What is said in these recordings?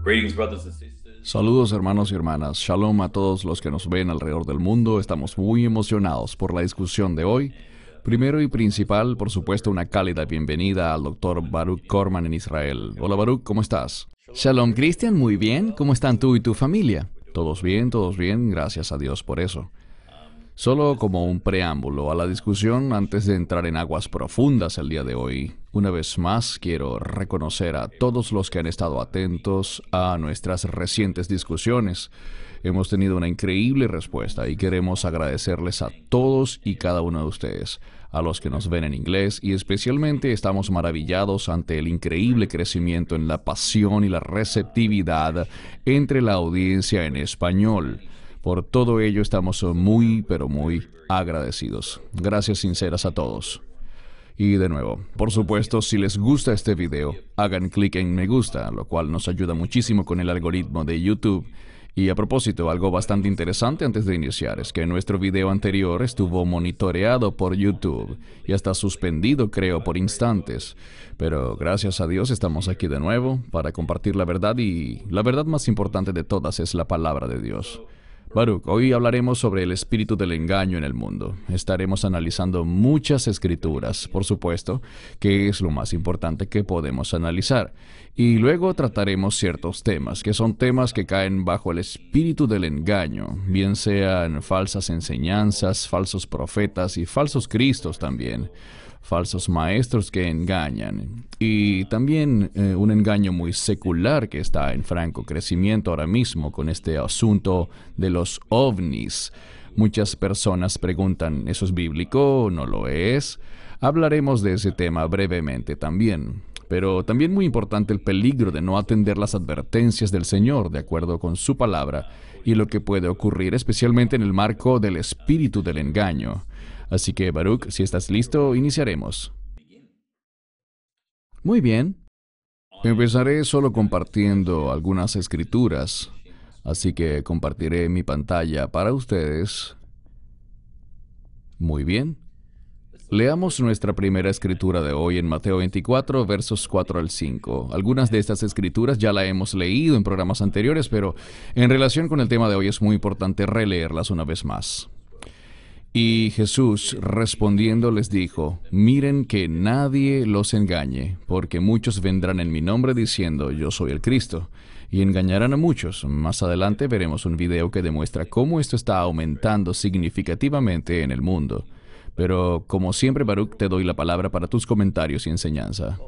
Greetings, brothers and sisters. Saludos hermanos y hermanas, shalom a todos los que nos ven alrededor del mundo. Estamos muy emocionados por la discusión de hoy. Primero y principal, por supuesto, una cálida bienvenida al Dr. Baruch Korman en Israel. Hola Baruch, ¿cómo estás? Shalom, Cristian, muy bien. ¿Cómo están tú y tu familia? Todos bien, gracias a Dios por eso. Solo como un preámbulo a la discusión antes de entrar en aguas profundas el día de hoy, una vez más quiero reconocer a todos los que han estado atentos a nuestras recientes discusiones. Hemos tenido una increíble respuesta y queremos agradecerles a todos y cada uno de ustedes, a los que nos ven en inglés, y especialmente estamos maravillados ante el increíble crecimiento en la pasión y la receptividad entre la audiencia en español. Por todo ello estamos muy, pero muy agradecidos. Gracias sinceras a todos. Y de nuevo, por supuesto, si les gusta este video, hagan clic en me gusta, lo cual nos ayuda muchísimo con el algoritmo de YouTube. Y a propósito, algo bastante interesante antes de iniciar es que nuestro video anterior estuvo monitoreado por YouTube y hasta suspendido, creo, por instantes. Pero gracias a Dios estamos aquí de nuevo para compartir la verdad, y la verdad más importante de todas es la palabra de Dios. Baruch, hoy hablaremos sobre el espíritu del engaño en el mundo. Estaremos analizando muchas escrituras, por supuesto, que es lo más importante que podemos analizar. Y luego trataremos ciertos temas, que son temas que caen bajo el espíritu del engaño, bien sean falsas enseñanzas, falsos profetas y falsos cristos también. Falsos maestros que engañan, y también un engaño muy secular que está en franco crecimiento ahora mismo con este asunto de los ovnis. Muchas personas preguntan, ¿eso es bíblico? ¿No lo es? Hablaremos de ese tema brevemente también. Pero también muy importante el peligro de no atender las advertencias del Señor de acuerdo con su palabra y lo que puede ocurrir especialmente en el marco del espíritu del engaño. Así que, Baruch, si estás listo, iniciaremos. Muy bien. Empezaré solo compartiendo algunas escrituras, así que compartiré mi pantalla para ustedes. Muy bien. Leamos nuestra primera escritura de hoy en Mateo 24, versos 4 al 5. Algunas de estas escrituras ya la hemos leído en programas anteriores, pero en relación con el tema de hoy es muy importante releerlas una vez más. Y Jesús, respondiendo, les dijo, miren que nadie los engañe, porque muchos vendrán en mi nombre diciendo, yo soy el Cristo, y engañarán a muchos. Más adelante veremos un video que demuestra cómo esto está aumentando significativamente en el mundo. Pero, como siempre, Baruch, te doy la palabra para tus comentarios y enseñanza.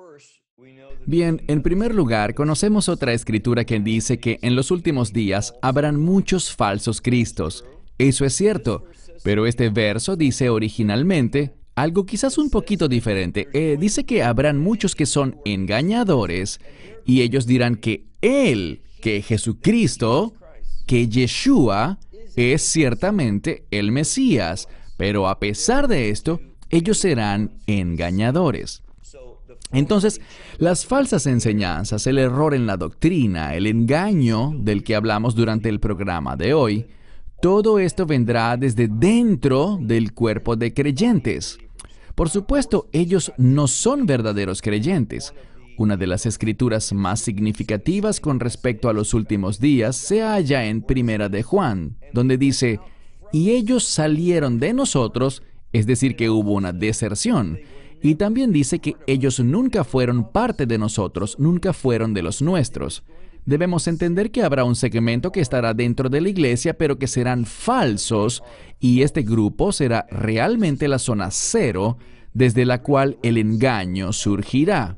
Bien, en primer lugar, conocemos otra escritura que dice que en los últimos días habrán muchos falsos cristos. Eso es cierto. Pero este verso dice originalmente algo quizás un poquito diferente. Dice que habrán muchos que son engañadores y ellos dirán que Él, que Jesucristo, que Yeshua, es ciertamente el Mesías. Pero a pesar de esto, ellos serán engañadores. Entonces, las falsas enseñanzas, el error en la doctrina, el engaño del que hablamos durante el programa de hoy, todo esto vendrá desde dentro del cuerpo de creyentes. Por supuesto, ellos no son verdaderos creyentes. Una de las escrituras más significativas con respecto a los últimos días se halla en Primera de Juan, donde dice, y ellos salieron de nosotros, es decir, que hubo una deserción. Y también dice que ellos nunca fueron parte de nosotros, nunca fueron de los nuestros. Debemos entender que habrá un segmento que estará dentro de la iglesia, pero que serán falsos, y este grupo será realmente la zona cero, desde la cual el engaño surgirá.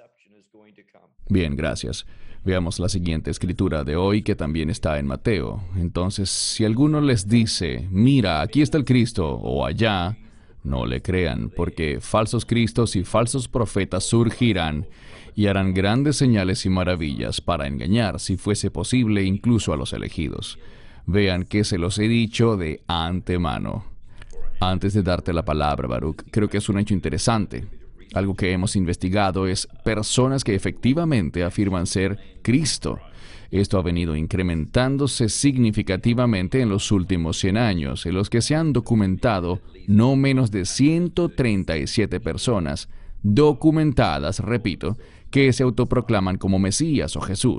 Bien, gracias. Veamos la siguiente escritura de hoy, que también está en Mateo. Entonces, si alguno les dice, mira, aquí está el Cristo, o allá, no le crean, porque falsos cristos y falsos profetas surgirán, y harán grandes señales y maravillas para engañar, si fuese posible, incluso a los elegidos. Vean que se los he dicho de antemano. Antes de darte la palabra, Baruch, creo que es un hecho interesante. Algo que hemos investigado es personas que efectivamente afirman ser Cristo. Esto ha venido incrementándose significativamente en los últimos 100 años, en los que se han documentado no menos de 137 personas, documentadas, repito, que se autoproclaman como Mesías o Jesús.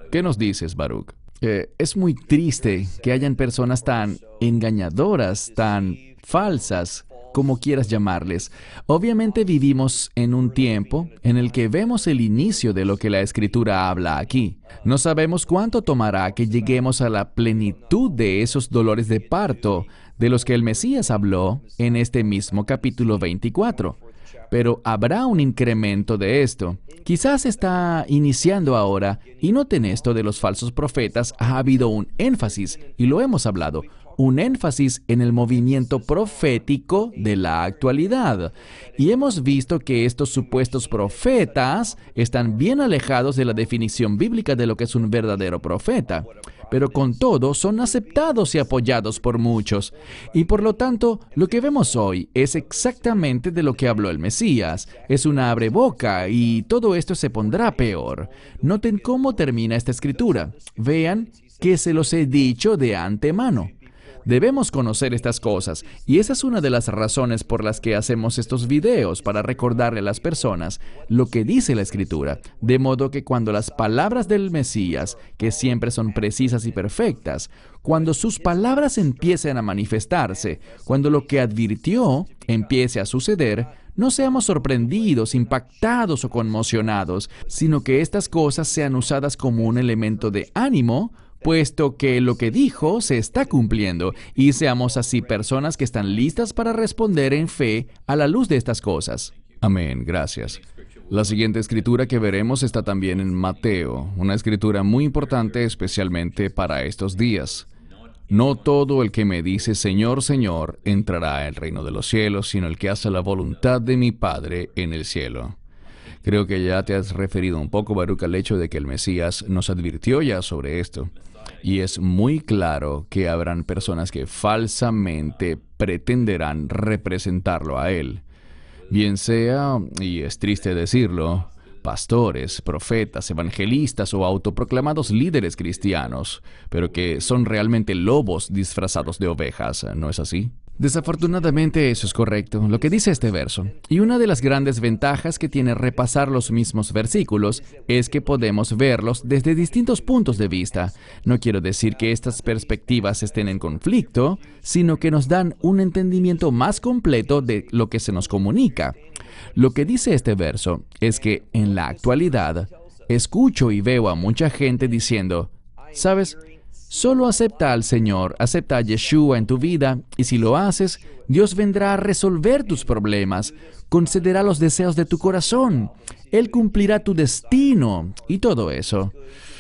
¿Qué nos dices, Baruch? Es muy triste que hayan personas tan engañadoras, tan falsas, como quieras llamarles. Obviamente vivimos en un tiempo en el que vemos el inicio de lo que la Escritura habla aquí. No sabemos cuánto tomará que lleguemos a la plenitud de esos dolores de parto de los que el Mesías habló en este mismo capítulo 24. Pero habrá un incremento de esto. Quizás está iniciando ahora, y noten esto de los falsos profetas, ha habido un énfasis, y lo hemos hablado, un énfasis en el movimiento profético de la actualidad. Y hemos visto que estos supuestos profetas están bien alejados de la definición bíblica de lo que es un verdadero profeta. Pero con todo son aceptados y apoyados por muchos. Y por lo tanto, lo que vemos hoy es exactamente de lo que habló el Mesías. Es una abreboca y todo esto se pondrá peor. Noten cómo termina esta escritura. Vean que se los he dicho de antemano. Debemos conocer estas cosas, y esa es una de las razones por las que hacemos estos videos, para recordarle a las personas lo que dice la Escritura, de modo que cuando las palabras del Mesías, que siempre son precisas y perfectas, cuando sus palabras empiecen a manifestarse, cuando lo que advirtió empiece a suceder, no seamos sorprendidos, impactados o conmocionados, sino que estas cosas sean usadas como un elemento de ánimo, puesto que lo que dijo se está cumpliendo, y seamos así personas que están listas para responder en fe a la luz de estas cosas. Amén, gracias. La siguiente escritura que veremos está también en Mateo, una escritura muy importante especialmente para estos días. No todo el que me dice Señor, Señor, entrará al reino de los cielos, sino el que hace la voluntad de mi Padre en el cielo. Creo que ya te has referido un poco, Baruch, al hecho de que el Mesías nos advirtió ya sobre esto. Y es muy claro que habrán personas que falsamente pretenderán representarlo a Él. Bien sea, y es triste decirlo, pastores, profetas, evangelistas o autoproclamados líderes cristianos, pero que son realmente lobos disfrazados de ovejas, ¿no es así? Desafortunadamente eso es correcto, lo que dice este verso. Y una de las grandes ventajas que tiene repasar los mismos versículos es que podemos verlos desde distintos puntos de vista. No quiero decir que estas perspectivas estén en conflicto, sino que nos dan un entendimiento más completo de lo que se nos comunica. Lo que dice este verso es que en la actualidad escucho y veo a mucha gente diciendo, ¿sabes? Solo acepta al Señor, acepta a Yeshua en tu vida, y si lo haces, Dios vendrá a resolver tus problemas, concederá los deseos de tu corazón, Él cumplirá tu destino, y todo eso.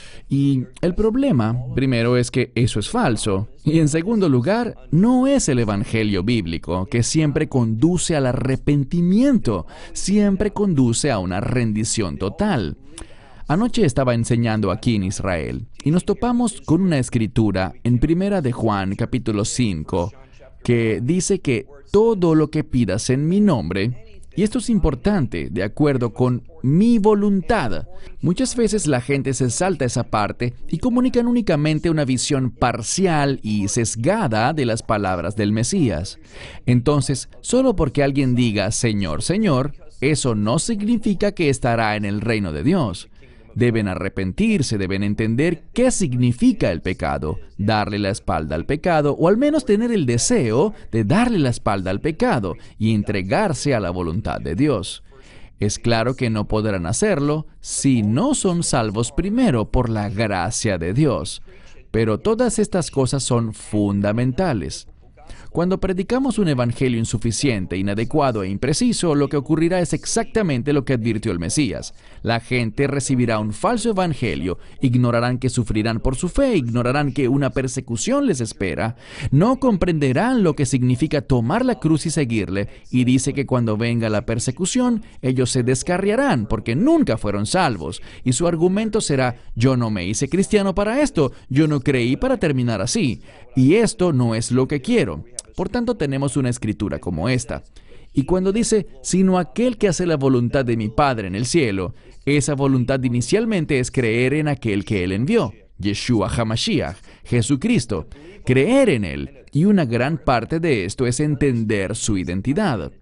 Y el problema, primero, es que eso es falso, y en segundo lugar, no es el evangelio bíblico, que siempre conduce al arrepentimiento, siempre conduce a una rendición total. Anoche estaba enseñando aquí en Israel y nos topamos con una escritura en Primera de Juan, capítulo 5, que dice que todo lo que pidas en mi nombre, y esto es importante, de acuerdo con mi voluntad. Muchas veces la gente se salta esa parte y comunican únicamente una visión parcial y sesgada de las palabras del Mesías. Entonces, solo porque alguien diga Señor, Señor, eso no significa que estará en el reino de Dios. Deben arrepentirse, deben entender qué significa el pecado, darle la espalda al pecado, o al menos tener el deseo de darle la espalda al pecado y entregarse a la voluntad de Dios. Es claro que no podrán hacerlo si no son salvos primero por la gracia de Dios. Pero todas estas cosas son fundamentales. Cuando predicamos un evangelio insuficiente, inadecuado e impreciso, lo que ocurrirá es exactamente lo que advirtió el Mesías. La gente recibirá un falso evangelio, ignorarán que sufrirán por su fe, ignorarán que una persecución les espera, no comprenderán lo que significa tomar la cruz y seguirle, y dice que cuando venga la persecución, ellos se descarriarán porque nunca fueron salvos, y su argumento será, yo no me hice cristiano para esto, yo no creí para terminar así, y esto no es lo que quiero. Por tanto, tenemos una escritura como esta. Y cuando dice, sino aquel que hace la voluntad de mi Padre en el cielo, esa voluntad inicialmente es creer en aquel que Él envió, Yeshua HaMashiach, Jesucristo, creer en Él. Y una gran parte de esto es entender su identidad.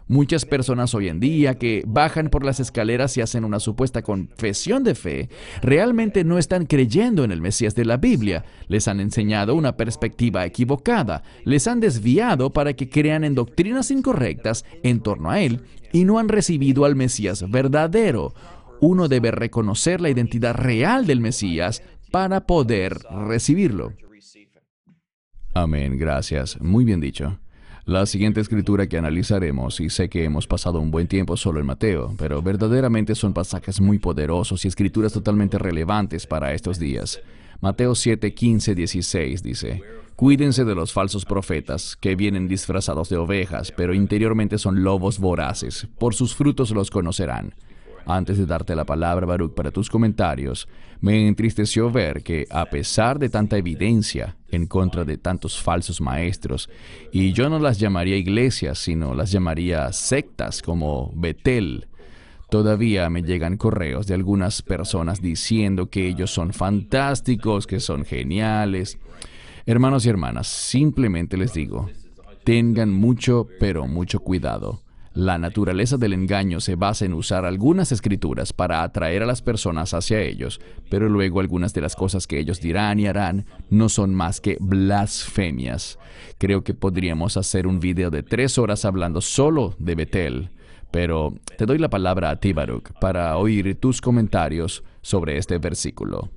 Muchas personas hoy en día que bajan por las escaleras y hacen una supuesta confesión de fe, realmente no están creyendo en el Mesías de la Biblia. Les han enseñado una perspectiva equivocada, les han desviado para que crean en doctrinas incorrectas en torno a Él y no han recibido al Mesías verdadero. Uno debe reconocer la identidad real del Mesías para poder recibirlo. Amén, gracias. Muy bien dicho. La siguiente escritura que analizaremos, y sé que hemos pasado un buen tiempo solo en Mateo, pero verdaderamente son pasajes muy poderosos y escrituras totalmente relevantes para estos días. Mateo 7, 15, 16 dice: Cuídense de los falsos profetas, que vienen disfrazados de ovejas, pero interiormente son lobos voraces. Por sus frutos los conocerán. Antes de darte la palabra, Baruch, para tus comentarios, me entristeció ver que, a pesar de tanta evidencia en contra de tantos falsos maestros, y yo no las llamaría iglesias, sino las llamaría sectas como Betel, todavía me llegan correos de algunas personas diciendo que ellos son fantásticos, que son geniales. Hermanos y hermanas, simplemente les digo, tengan mucho, pero mucho cuidado. La naturaleza del engaño se basa en usar algunas escrituras para atraer a las personas hacia ellos, pero luego algunas de las cosas que ellos dirán y harán no son más que blasfemias. Creo que podríamos hacer un video de 3 horas hablando solo de Betel, pero te doy la palabra a ti, Baruch, para oír tus comentarios sobre este versículo.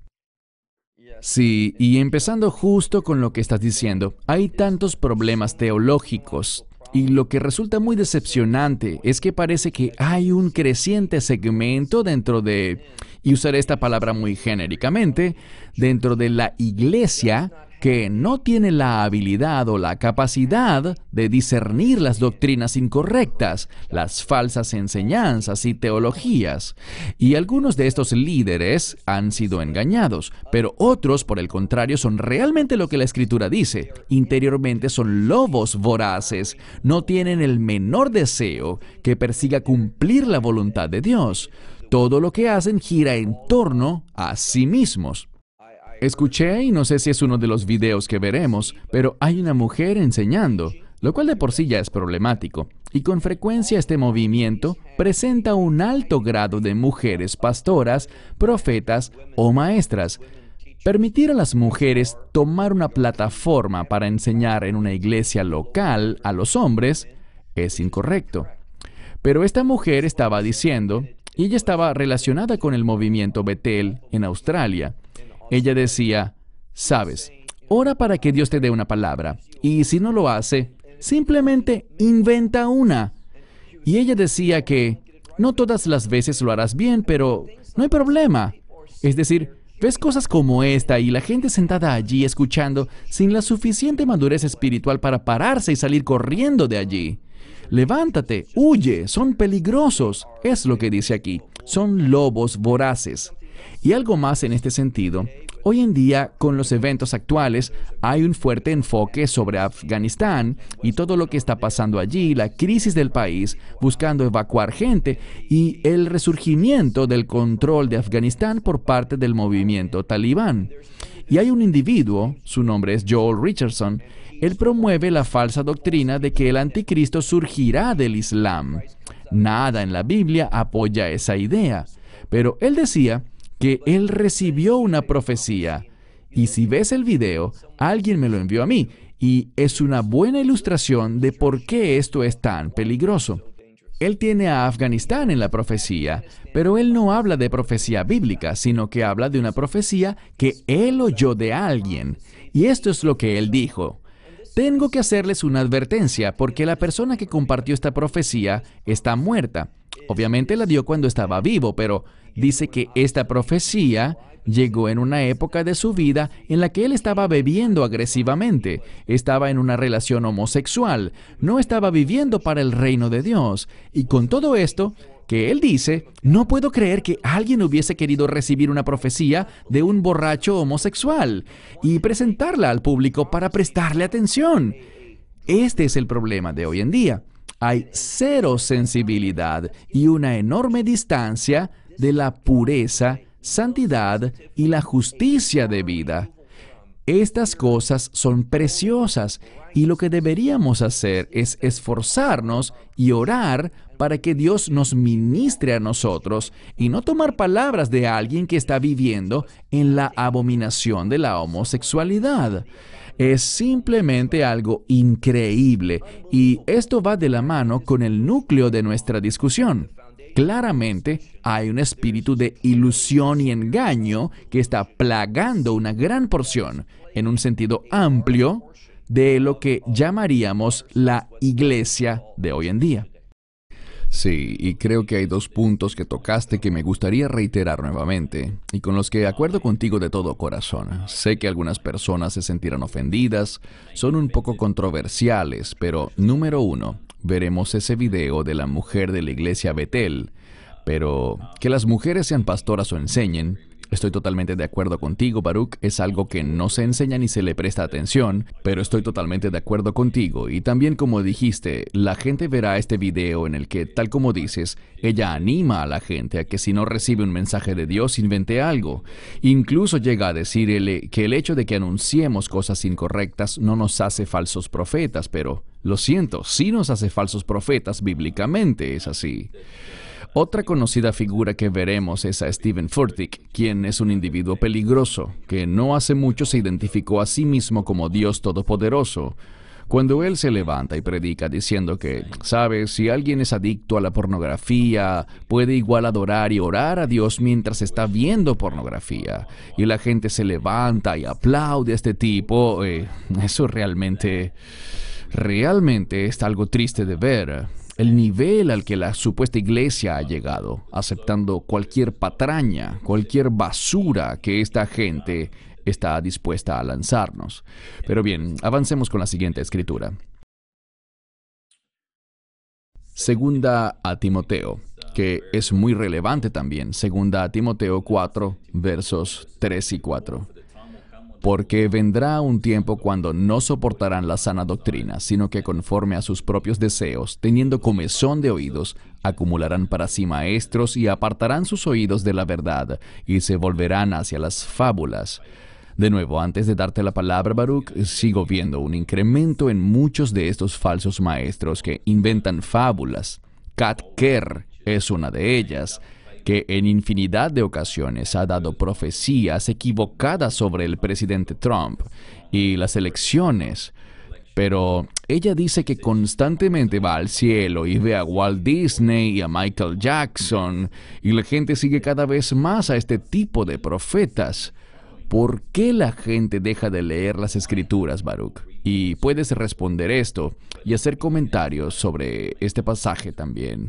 Sí, y empezando justo con lo que estás diciendo, hay tantos problemas teológicos. Y lo que resulta muy decepcionante es que parece que hay un creciente segmento dentro de, y usaré esta palabra muy genéricamente, dentro de la iglesia que no tiene la habilidad o la capacidad de discernir las doctrinas incorrectas, las falsas enseñanzas y teologías. Y algunos de estos líderes han sido engañados, pero otros, por el contrario, son realmente lo que la Escritura dice. Interiormente son lobos voraces, no tienen el menor deseo que persiga cumplir la voluntad de Dios. Todo lo que hacen gira en torno a sí mismos. Escuché, y no sé si es uno de los videos que veremos, pero hay una mujer enseñando, lo cual de por sí ya es problemático, y con frecuencia este movimiento presenta un alto grado de mujeres pastoras, profetas o maestras. Permitir a las mujeres tomar una plataforma para enseñar en una iglesia local a los hombres es incorrecto. Pero esta mujer estaba diciendo, y ella estaba relacionada con el movimiento Betel en Australia. Ella decía, sabes, ora para que Dios te dé una palabra, y si no lo hace, simplemente inventa una. Y ella decía que no todas las veces lo harás bien, pero no hay problema. Es decir, ves cosas como esta y la gente sentada allí escuchando sin la suficiente madurez espiritual para pararse y salir corriendo de allí. Levántate, huye, son peligrosos, es lo que dice aquí, son lobos voraces. Y algo más en este sentido, hoy en día, con los eventos actuales, hay un fuerte enfoque sobre Afganistán y todo lo que está pasando allí, la crisis del país, buscando evacuar gente y el resurgimiento del control de Afganistán por parte del movimiento talibán. Y hay un individuo, su nombre es Joel Richardson, él promueve la falsa doctrina de que el anticristo surgirá del Islam. Nada en la Biblia apoya esa idea, pero él decía que él recibió una profecía. Y si ves el video, alguien me lo envió a mí, y es una buena ilustración de por qué esto es tan peligroso. Él tiene a Afganistán en la profecía, pero él no habla de profecía bíblica, sino que habla de una profecía que él oyó de alguien. Y esto es lo que él dijo. Tengo que hacerles una advertencia, porque la persona que compartió esta profecía está muerta. Obviamente la dio cuando estaba vivo, pero dice que esta profecía llegó en una época de su vida en la que él estaba bebiendo agresivamente, estaba en una relación homosexual, no estaba viviendo para el reino de Dios. Y con todo esto, que él dice, no puedo creer que alguien hubiese querido recibir una profecía de un borracho homosexual y presentarla al público para prestarle atención. Este es el problema de hoy en día. Hay cero sensibilidad y una enorme distancia de la pureza, santidad y la justicia de vida. Estas cosas son preciosas y lo que deberíamos hacer es esforzarnos y orar para que Dios nos ministre a nosotros y no tomar palabras de alguien que está viviendo en la abominación de la homosexualidad. Es simplemente algo increíble y esto va de la mano con el núcleo de nuestra discusión. Claramente hay un espíritu de ilusión y engaño que está plagando una gran porción, en un sentido amplio, de lo que llamaríamos la iglesia de hoy en día. Sí, y creo que hay dos puntos que tocaste que me gustaría reiterar nuevamente, y con los que acuerdo contigo de todo corazón. Sé que algunas personas se sentirán ofendidas, son un poco controversiales, pero número uno, veremos ese video de la mujer de la iglesia Betel, pero que las mujeres sean pastoras o enseñen, estoy totalmente de acuerdo contigo, Baruch, es algo que no se enseña ni se le presta atención, pero estoy totalmente de acuerdo contigo. Y también, como dijiste, la gente verá este video en el que, tal como dices, ella anima a la gente a que si no recibe un mensaje de Dios, invente algo. Incluso llega a decirle que el hecho de que anunciemos cosas incorrectas no nos hace falsos profetas, pero, lo siento, sí nos hace falsos profetas bíblicamente, es así. Otra conocida figura que veremos es a Stephen Furtick, quien es un individuo peligroso, que no hace mucho se identificó a sí mismo como Dios Todopoderoso. Cuando él se levanta y predica diciendo que, ¿sabes? Si alguien es adicto a la pornografía, puede igual adorar y orar a Dios mientras está viendo pornografía. Y la gente se levanta y aplaude a este tipo. Eso realmente es algo triste de ver. El nivel al que la supuesta iglesia ha llegado, aceptando cualquier patraña, cualquier basura que esta gente está dispuesta a lanzarnos. Pero bien, avancemos con la siguiente escritura. Segunda a Timoteo, que es muy relevante también. Segunda a Timoteo 4, versos 3 y 4. Porque vendrá un tiempo cuando no soportarán la sana doctrina, sino que conforme a sus propios deseos, teniendo comezón de oídos, acumularán para sí maestros y apartarán sus oídos de la verdad, y se volverán hacia las fábulas. De nuevo, antes de darte la palabra, Baruch, sigo viendo un incremento en muchos de estos falsos maestros que inventan fábulas. Kat Kerr es una de ellas, que en infinidad de ocasiones ha dado profecías equivocadas sobre el presidente Trump y las elecciones. Pero ella dice que constantemente va al cielo y ve a Walt Disney y a Michael Jackson, y la gente sigue cada vez más a este tipo de profetas. ¿Por qué la gente deja de leer las Escrituras, Baruch? Y puedes responder esto y hacer comentarios sobre este pasaje también.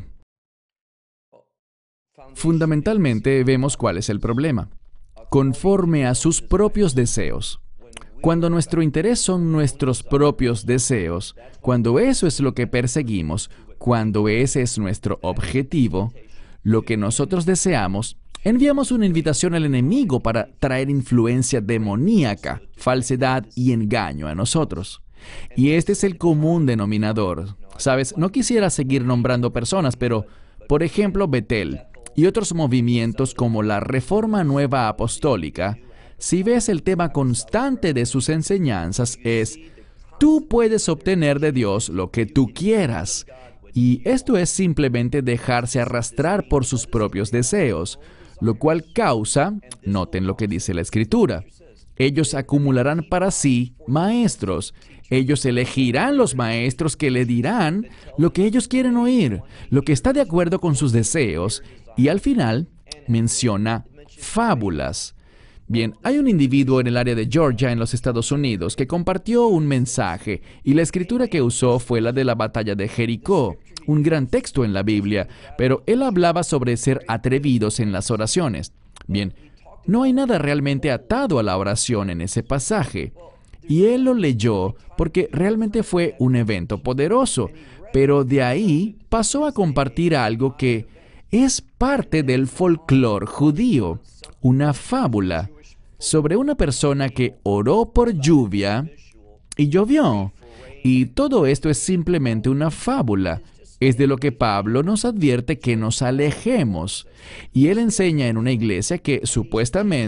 Fundamentalmente vemos cuál es el problema. Conforme a sus propios deseos. Cuando nuestro interés son nuestros propios deseos, cuando eso es lo que perseguimos, cuando ese es nuestro objetivo, lo que nosotros deseamos, enviamos una invitación al enemigo para traer influencia demoníaca, falsedad y engaño a nosotros. Y este es el común denominador. Sabes, no quisiera seguir nombrando personas, pero, por ejemplo, Betel y otros movimientos como la Reforma Nueva Apostólica, si ves el tema constante de sus enseñanzas es, tú puedes obtener de Dios lo que tú quieras. Y esto es simplemente dejarse arrastrar por sus propios deseos, lo cual causa, noten lo que dice la Escritura, ellos acumularán para sí maestros. Ellos elegirán los maestros que le dirán lo que ellos quieren oír, lo que está de acuerdo con sus deseos, y al final menciona fábulas. Bien, hay un individuo en el área de Georgia, en los Estados Unidos, que compartió un mensaje, y la escritura que usó fue la de la batalla de Jericó, un gran texto en la Biblia, pero él hablaba sobre ser atrevidos en las oraciones. Bien, no hay nada realmente atado a la oración en ese pasaje. Y él lo leyó porque realmente fue un evento poderoso, pero de ahí pasó a compartir algo que es parte del folclore judío, una fábula sobre una persona que oró por lluvia y llovió. Y todo esto es simplemente una fábula. Es de lo que Pablo nos advierte que nos alejemos. Y él enseña en una iglesia que supuestamente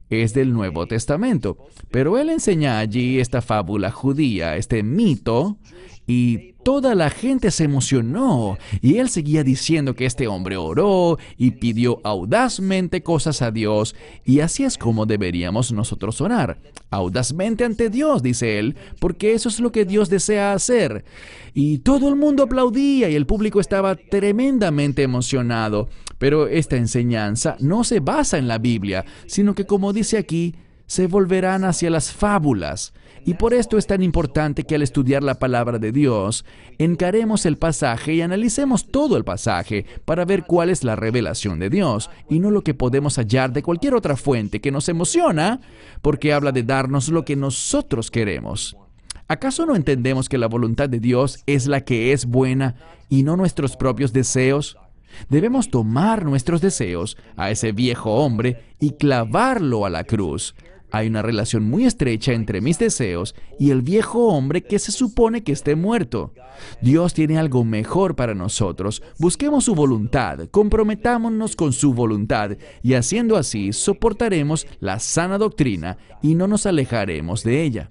es del Nuevo Testamento. Pero él enseña allí esta fábula judía, este mito, y toda la gente se emocionó. Y él seguía diciendo que este hombre oró y pidió audazmente cosas a Dios. Y así es como deberíamos nosotros orar. Audazmente ante Dios, dice él, porque eso es lo que Dios desea hacer. Y todo el mundo aplaudía y el público estaba tremendamente emocionado. Pero esta enseñanza no se basa en la Biblia, sino que, como dice aquí, se volverán hacia las fábulas. Y por esto es tan importante que al estudiar la palabra de Dios, encaremos el pasaje y analicemos todo el pasaje para ver cuál es la revelación de Dios y no lo que podemos hallar de cualquier otra fuente que nos emociona porque habla de darnos lo que nosotros queremos. ¿Acaso no entendemos que la voluntad de Dios es la que es buena y no nuestros propios deseos? Debemos tomar nuestros deseos a ese viejo hombre y clavarlo a la cruz. Hay una relación muy estrecha entre mis deseos y el viejo hombre que se supone que esté muerto. Dios tiene algo mejor para nosotros. Busquemos su voluntad, comprometámonos con su voluntad y haciendo así soportaremos la sana doctrina y no nos alejaremos de ella.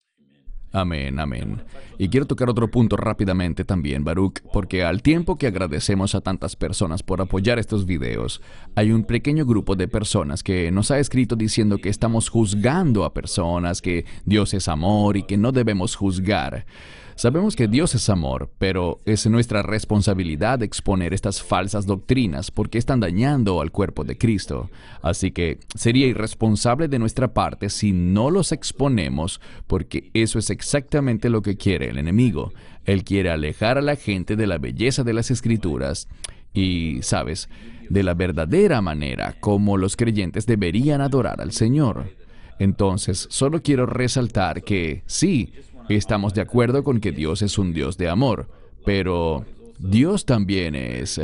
Amén, amén. Y quiero tocar otro punto rápidamente también, Baruch, porque al tiempo que agradecemos a tantas personas por apoyar estos videos, hay un pequeño grupo de personas que nos ha escrito diciendo que estamos juzgando a personas, que Dios es amor y que no debemos juzgar. Sabemos que Dios es amor, pero es nuestra responsabilidad exponer estas falsas doctrinas porque están dañando al cuerpo de Cristo. Así que sería irresponsable de nuestra parte si no los exponemos, porque eso es exactamente lo que quiere el enemigo. Él quiere alejar a la gente de la belleza de las Escrituras y, ¿sabes?, de la verdadera manera como los creyentes deberían adorar al Señor. Entonces, solo quiero resaltar que sí, estamos de acuerdo con que Dios es un Dios de amor, pero Dios también es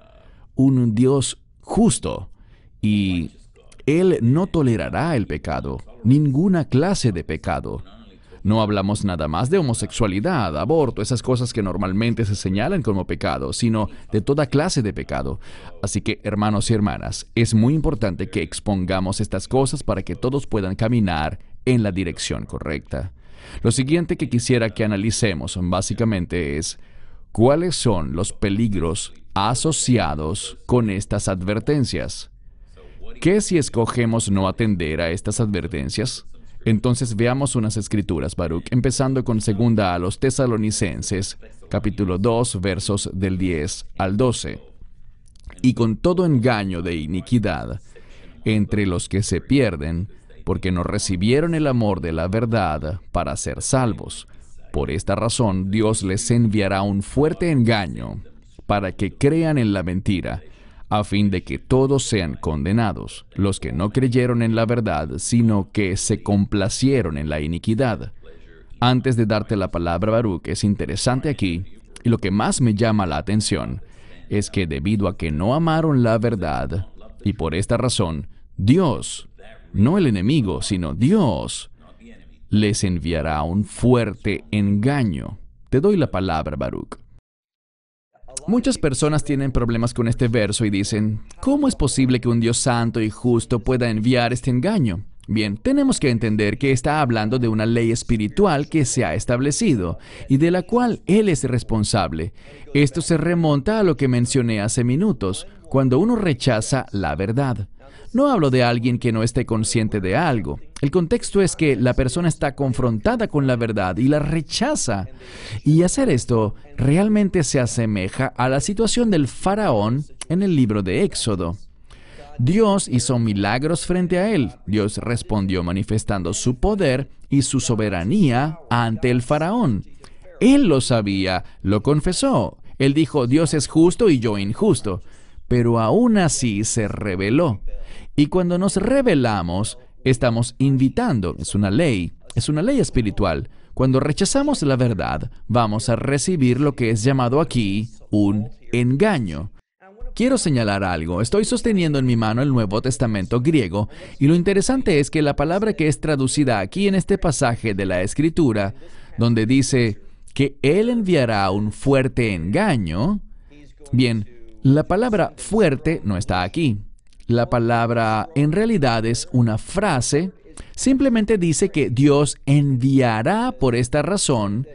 un Dios justo y Él no tolerará el pecado, ninguna clase de pecado. No hablamos nada más de homosexualidad, aborto, esas cosas que normalmente se señalan como pecado, sino de toda clase de pecado. Así que, hermanos y hermanas, es muy importante que expongamos estas cosas para que todos puedan caminar en la dirección correcta. Lo siguiente que quisiera que analicemos básicamente es cuáles son los peligros asociados con estas advertencias. ¿Qué si escogemos no atender a estas advertencias? Entonces veamos unas escrituras, Baruch, empezando con 2 a los Tesalonicenses, capítulo 2, versos del 10 al 12. Y con todo engaño de iniquidad entre los que se pierden, porque no recibieron el amor de la verdad para ser salvos. Por esta razón, Dios les enviará un fuerte engaño para que crean en la mentira, a fin de que todos sean condenados, los que no creyeron en la verdad, sino que se complacieron en la iniquidad. Antes de darte la palabra, Baruch, es interesante aquí, y lo que más me llama la atención, es que debido a que no amaron la verdad, y por esta razón, Dios, no el enemigo, sino Dios, les enviará un fuerte engaño. Te doy la palabra, Baruch. Muchas personas tienen problemas con este verso y dicen, ¿cómo es posible que un Dios santo y justo pueda enviar este engaño? Bien, tenemos que entender que está hablando de una ley espiritual que se ha establecido y de la cual Él es responsable. Esto se remonta a lo que mencioné hace minutos, cuando uno rechaza la verdad. No hablo de alguien que no esté consciente de algo. El contexto es que la persona está confrontada con la verdad y la rechaza. Y hacer esto realmente se asemeja a la situación del faraón en el libro de Éxodo. Dios hizo milagros frente a él. Dios respondió manifestando su poder y su soberanía ante el faraón. Él lo sabía, lo confesó. Él dijo, Dios es justo y yo injusto. Pero aún así se rebeló. Y cuando nos rebelamos, estamos invitando, es una ley espiritual. Cuando rechazamos la verdad, vamos a recibir lo que es llamado aquí un engaño. Quiero señalar algo. Estoy sosteniendo en mi mano el Nuevo Testamento griego, y lo interesante es que la palabra que es traducida aquí en este pasaje de la Escritura, donde dice que Él enviará un fuerte engaño, bien, la palabra fuerte no está aquí. La palabra en realidad es una frase. Simplemente dice que Dios enviará por esta razón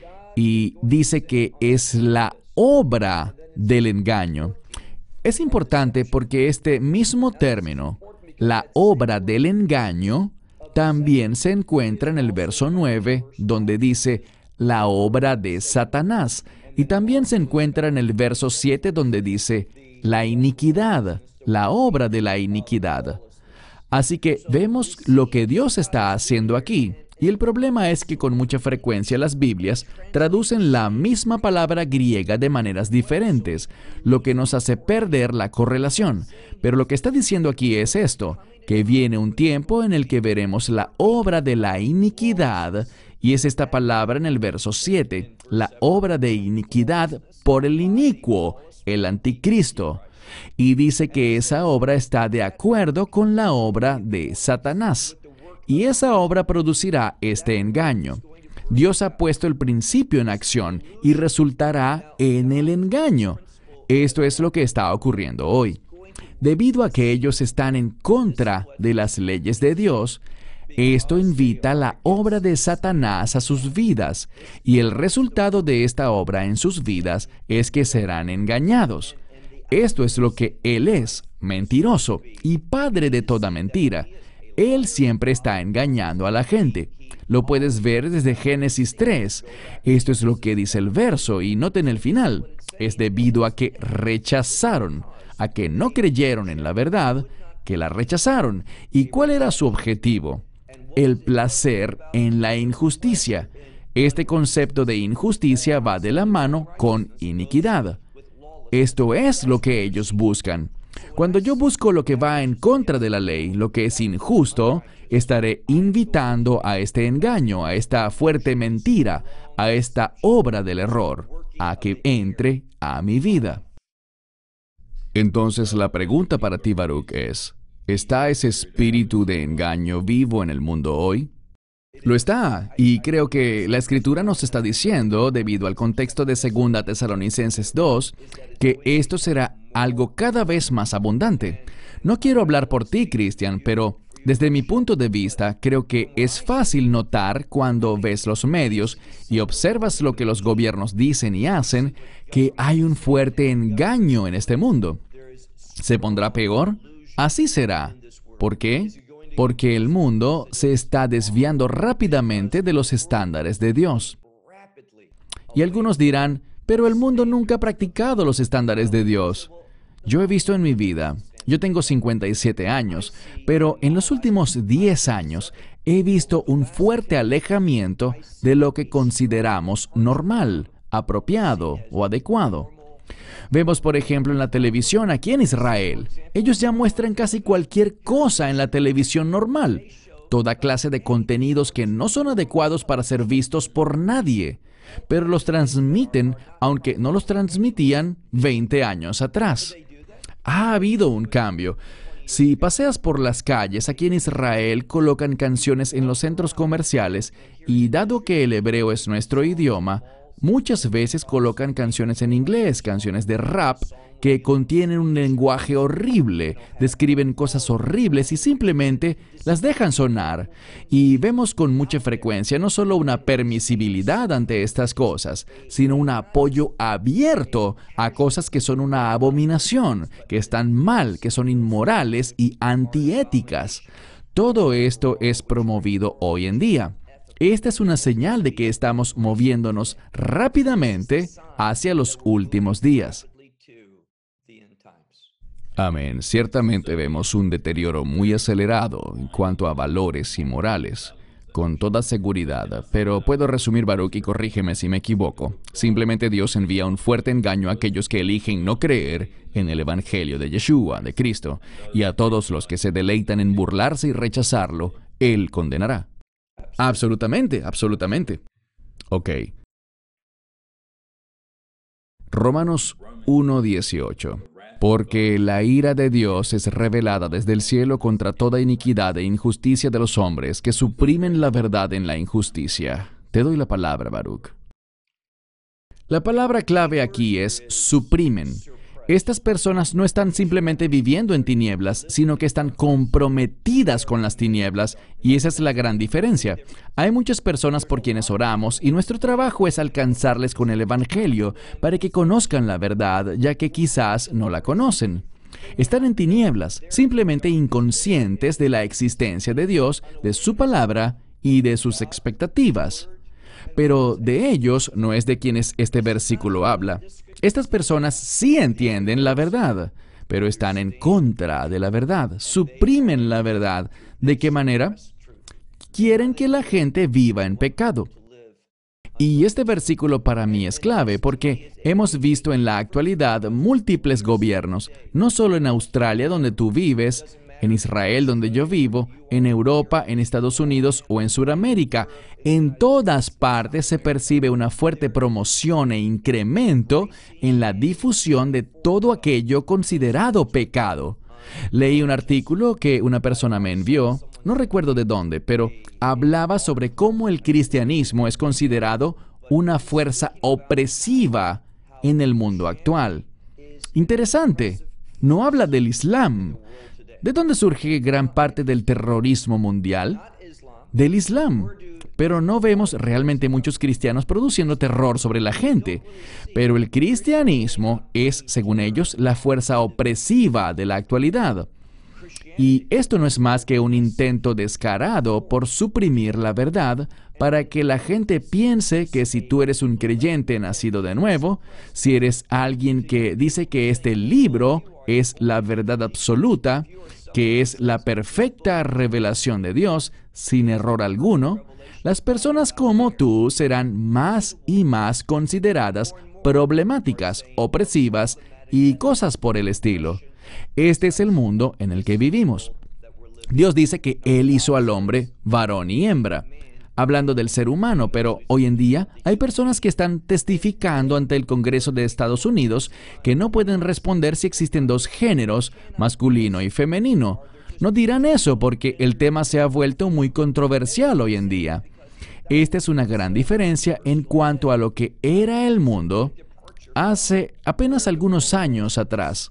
y dice que es la obra del engaño. Es importante porque este mismo término, la obra del engaño, también se encuentra en el verso 9, donde dice la obra de Satanás. Y también se encuentra en el verso 7, donde dice la iniquidad, la obra de la iniquidad. Así que vemos lo que Dios está haciendo aquí. Y el problema es que con mucha frecuencia las Biblias traducen la misma palabra griega de maneras diferentes, lo que nos hace perder la correlación. Pero lo que está diciendo aquí es esto, que viene un tiempo en el que veremos la obra de la iniquidad, y es esta palabra en el verso 7, la obra de iniquidad por el inicuo, el anticristo. Y dice que esa obra está de acuerdo con la obra de Satanás. Y esa obra producirá este engaño. Dios ha puesto el principio en acción y resultará en el engaño. Esto es lo que está ocurriendo hoy. Debido a que ellos están en contra de las leyes de Dios, esto invita la obra de Satanás a sus vidas, y el resultado de esta obra en sus vidas es que serán engañados. Esto es lo que Él es, mentiroso y padre de toda mentira. Él siempre está engañando a la gente. Lo puedes ver desde Génesis 3. Esto es lo que dice el verso, y noten el final. Es debido a que rechazaron, a que no creyeron en la verdad, que la rechazaron. ¿Y cuál era su objetivo? El placer en la injusticia. Este concepto de injusticia va de la mano con iniquidad. Esto es lo que ellos buscan. Cuando yo busco lo que va en contra de la ley, lo que es injusto, estaré invitando a este engaño, a esta fuerte mentira, a esta obra del error, a que entre a mi vida. Entonces la pregunta para ti, Baruch, es, ¿está ese espíritu de engaño vivo en el mundo hoy? Lo está, y creo que la Escritura nos está diciendo, debido al contexto de 2 Tesalonicenses 2, que esto será algo cada vez más abundante. No quiero hablar por ti, Cristian, pero desde mi punto de vista, creo que es fácil notar cuando ves los medios y observas lo que los gobiernos dicen y hacen, que hay un fuerte engaño en este mundo. ¿Se pondrá peor? Así será. ¿Por qué? Porque el mundo se está desviando rápidamente de los estándares de Dios. Y algunos dirán, pero el mundo nunca ha practicado los estándares de Dios. Yo he visto en mi vida, yo tengo 57 años, pero en los últimos 10 años he visto un fuerte alejamiento de lo que consideramos normal, apropiado o adecuado. Vemos, por ejemplo, en la televisión aquí en Israel. Ellos ya muestran casi cualquier cosa en la televisión normal. Toda clase de contenidos que no son adecuados para ser vistos por nadie. Pero los transmiten, aunque no los transmitían 20 años atrás. Ha habido un cambio. Si paseas por las calles, aquí en Israel colocan canciones en los centros comerciales y dado que el hebreo es nuestro idioma, muchas veces colocan canciones en inglés, canciones de rap, que contienen un lenguaje horrible, describen cosas horribles y simplemente las dejan sonar. Y vemos con mucha frecuencia no solo una permisibilidad ante estas cosas, sino un apoyo abierto a cosas que son una abominación, que están mal, que son inmorales y antiéticas. Todo esto es promovido hoy en día. Esta es una señal de que estamos moviéndonos rápidamente hacia los últimos días. Amén. Ciertamente vemos un deterioro muy acelerado en cuanto a valores y morales, con toda seguridad, pero puedo resumir, Baruch, y corrígeme si me equivoco. Simplemente Dios envía un fuerte engaño a aquellos que eligen no creer en el Evangelio de Yeshua, de Cristo, y a todos los que se deleitan en burlarse y rechazarlo, Él condenará. Absolutamente, absolutamente. Ok. Romanos 1:18. Porque la ira de Dios es revelada desde el cielo contra toda iniquidad e injusticia de los hombres que suprimen la verdad en la injusticia. Te doy la palabra, Baruch. La palabra clave aquí es suprimen. Estas personas no están simplemente viviendo en tinieblas, sino que están comprometidas con las tinieblas, y esa es la gran diferencia. Hay muchas personas por quienes oramos, y nuestro trabajo es alcanzarles con el Evangelio para que conozcan la verdad, ya que quizás no la conocen. Están en tinieblas, simplemente inconscientes de la existencia de Dios, de su palabra y de sus expectativas. Pero de ellos no es de quienes este versículo habla. Estas personas sí entienden la verdad, pero están en contra de la verdad, suprimen la verdad. ¿De qué manera? Quieren que la gente viva en pecado. Y este versículo para mí es clave porque hemos visto en la actualidad múltiples gobiernos, no solo en Australia donde tú vives, en Israel donde yo vivo, en Europa, en Estados Unidos o en Sudamérica. En todas partes se percibe una fuerte promoción e incremento en la difusión de todo aquello considerado pecado. Leí un artículo que una persona me envió, no recuerdo de dónde, pero hablaba sobre cómo el cristianismo es considerado una fuerza opresiva en el mundo actual. Interesante, no habla del Islam. ¿De dónde surge gran parte del terrorismo mundial? Del Islam. Pero no vemos realmente muchos cristianos produciendo terror sobre la gente. Pero el cristianismo es, según ellos, la fuerza opresiva de la actualidad. Y esto no es más que un intento descarado por suprimir la verdad para que la gente piense que si tú eres un creyente nacido de nuevo, si eres alguien que dice que este libro es la verdad absoluta, que es la perfecta revelación de Dios, sin error alguno, las personas como tú serán más y más consideradas problemáticas, opresivas y cosas por el estilo. Este es el mundo en el que vivimos. Dios dice que Él hizo al hombre varón y hembra, hablando del ser humano, pero hoy en día hay personas que están testificando ante el Congreso de Estados Unidos que no pueden responder si existen dos géneros, masculino y femenino. No dirán eso porque el tema se ha vuelto muy controversial hoy en día. Esta es una gran diferencia en cuanto a lo que era el mundo hace apenas algunos años atrás.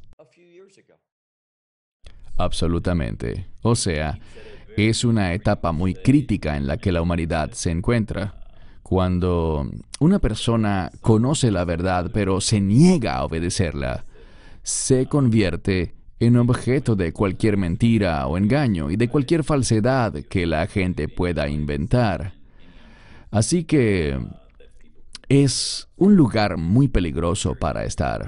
Absolutamente. O sea, es una etapa muy crítica en la que la humanidad se encuentra. Cuando una persona conoce la verdad pero se niega a obedecerla, se convierte en objeto de cualquier mentira o engaño y de cualquier falsedad que la gente pueda inventar. Así que es un lugar muy peligroso para estar.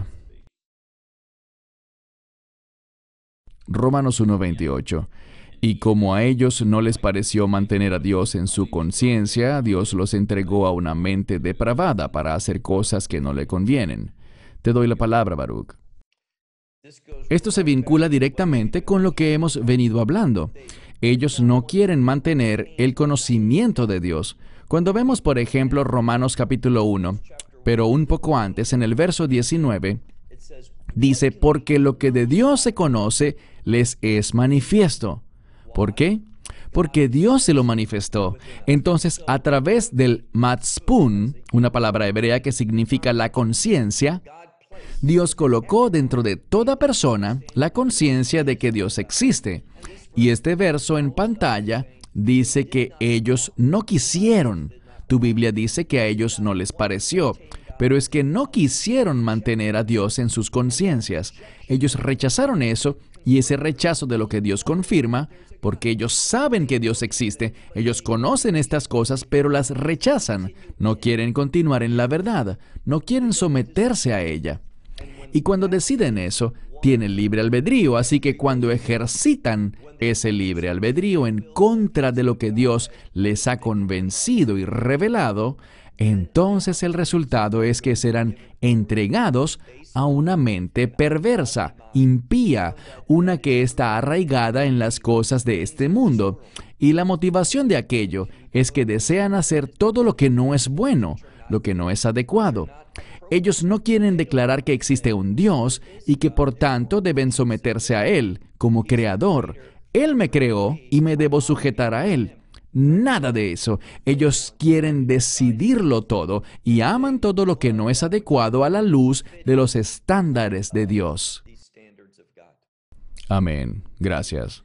Romanos 1:28. Y como a ellos no les pareció mantener a Dios en su conciencia, Dios los entregó a una mente depravada para hacer cosas que no le convienen. Te doy la palabra, Baruch. Esto se vincula directamente con lo que hemos venido hablando. Ellos no quieren mantener el conocimiento de Dios. Cuando vemos, por ejemplo, Romanos capítulo 1, pero un poco antes, en el verso 19, dice, porque lo que de Dios se conoce les es manifiesto. ¿Por qué? Porque Dios se lo manifestó. Entonces, a través del matspun, una palabra hebrea que significa la conciencia, Dios colocó dentro de toda persona la conciencia de que Dios existe. Y este verso en pantalla dice que ellos no quisieron. Tu Biblia dice que a ellos no les pareció. Pero es que no quisieron mantener a Dios en sus conciencias. Ellos rechazaron eso, y ese rechazo de lo que Dios confirma, porque ellos saben que Dios existe, ellos conocen estas cosas, pero las rechazan. No quieren continuar en la verdad, no quieren someterse a ella. Y cuando deciden eso, tienen libre albedrío, así que cuando ejercitan ese libre albedrío en contra de lo que Dios les ha convencido y revelado, entonces el resultado es que serán entregados a una mente perversa, impía, una que está arraigada en las cosas de este mundo. Y la motivación de aquello es que desean hacer todo lo que no es bueno, lo que no es adecuado. Ellos no quieren declarar que existe un Dios y que por tanto deben someterse a Él como creador. Él me creó y me debo sujetar a Él. nada de eso. Ellos quieren decidirlo todo y aman todo lo que no es adecuado a la luz de los estándares de Dios. Amén. Gracias.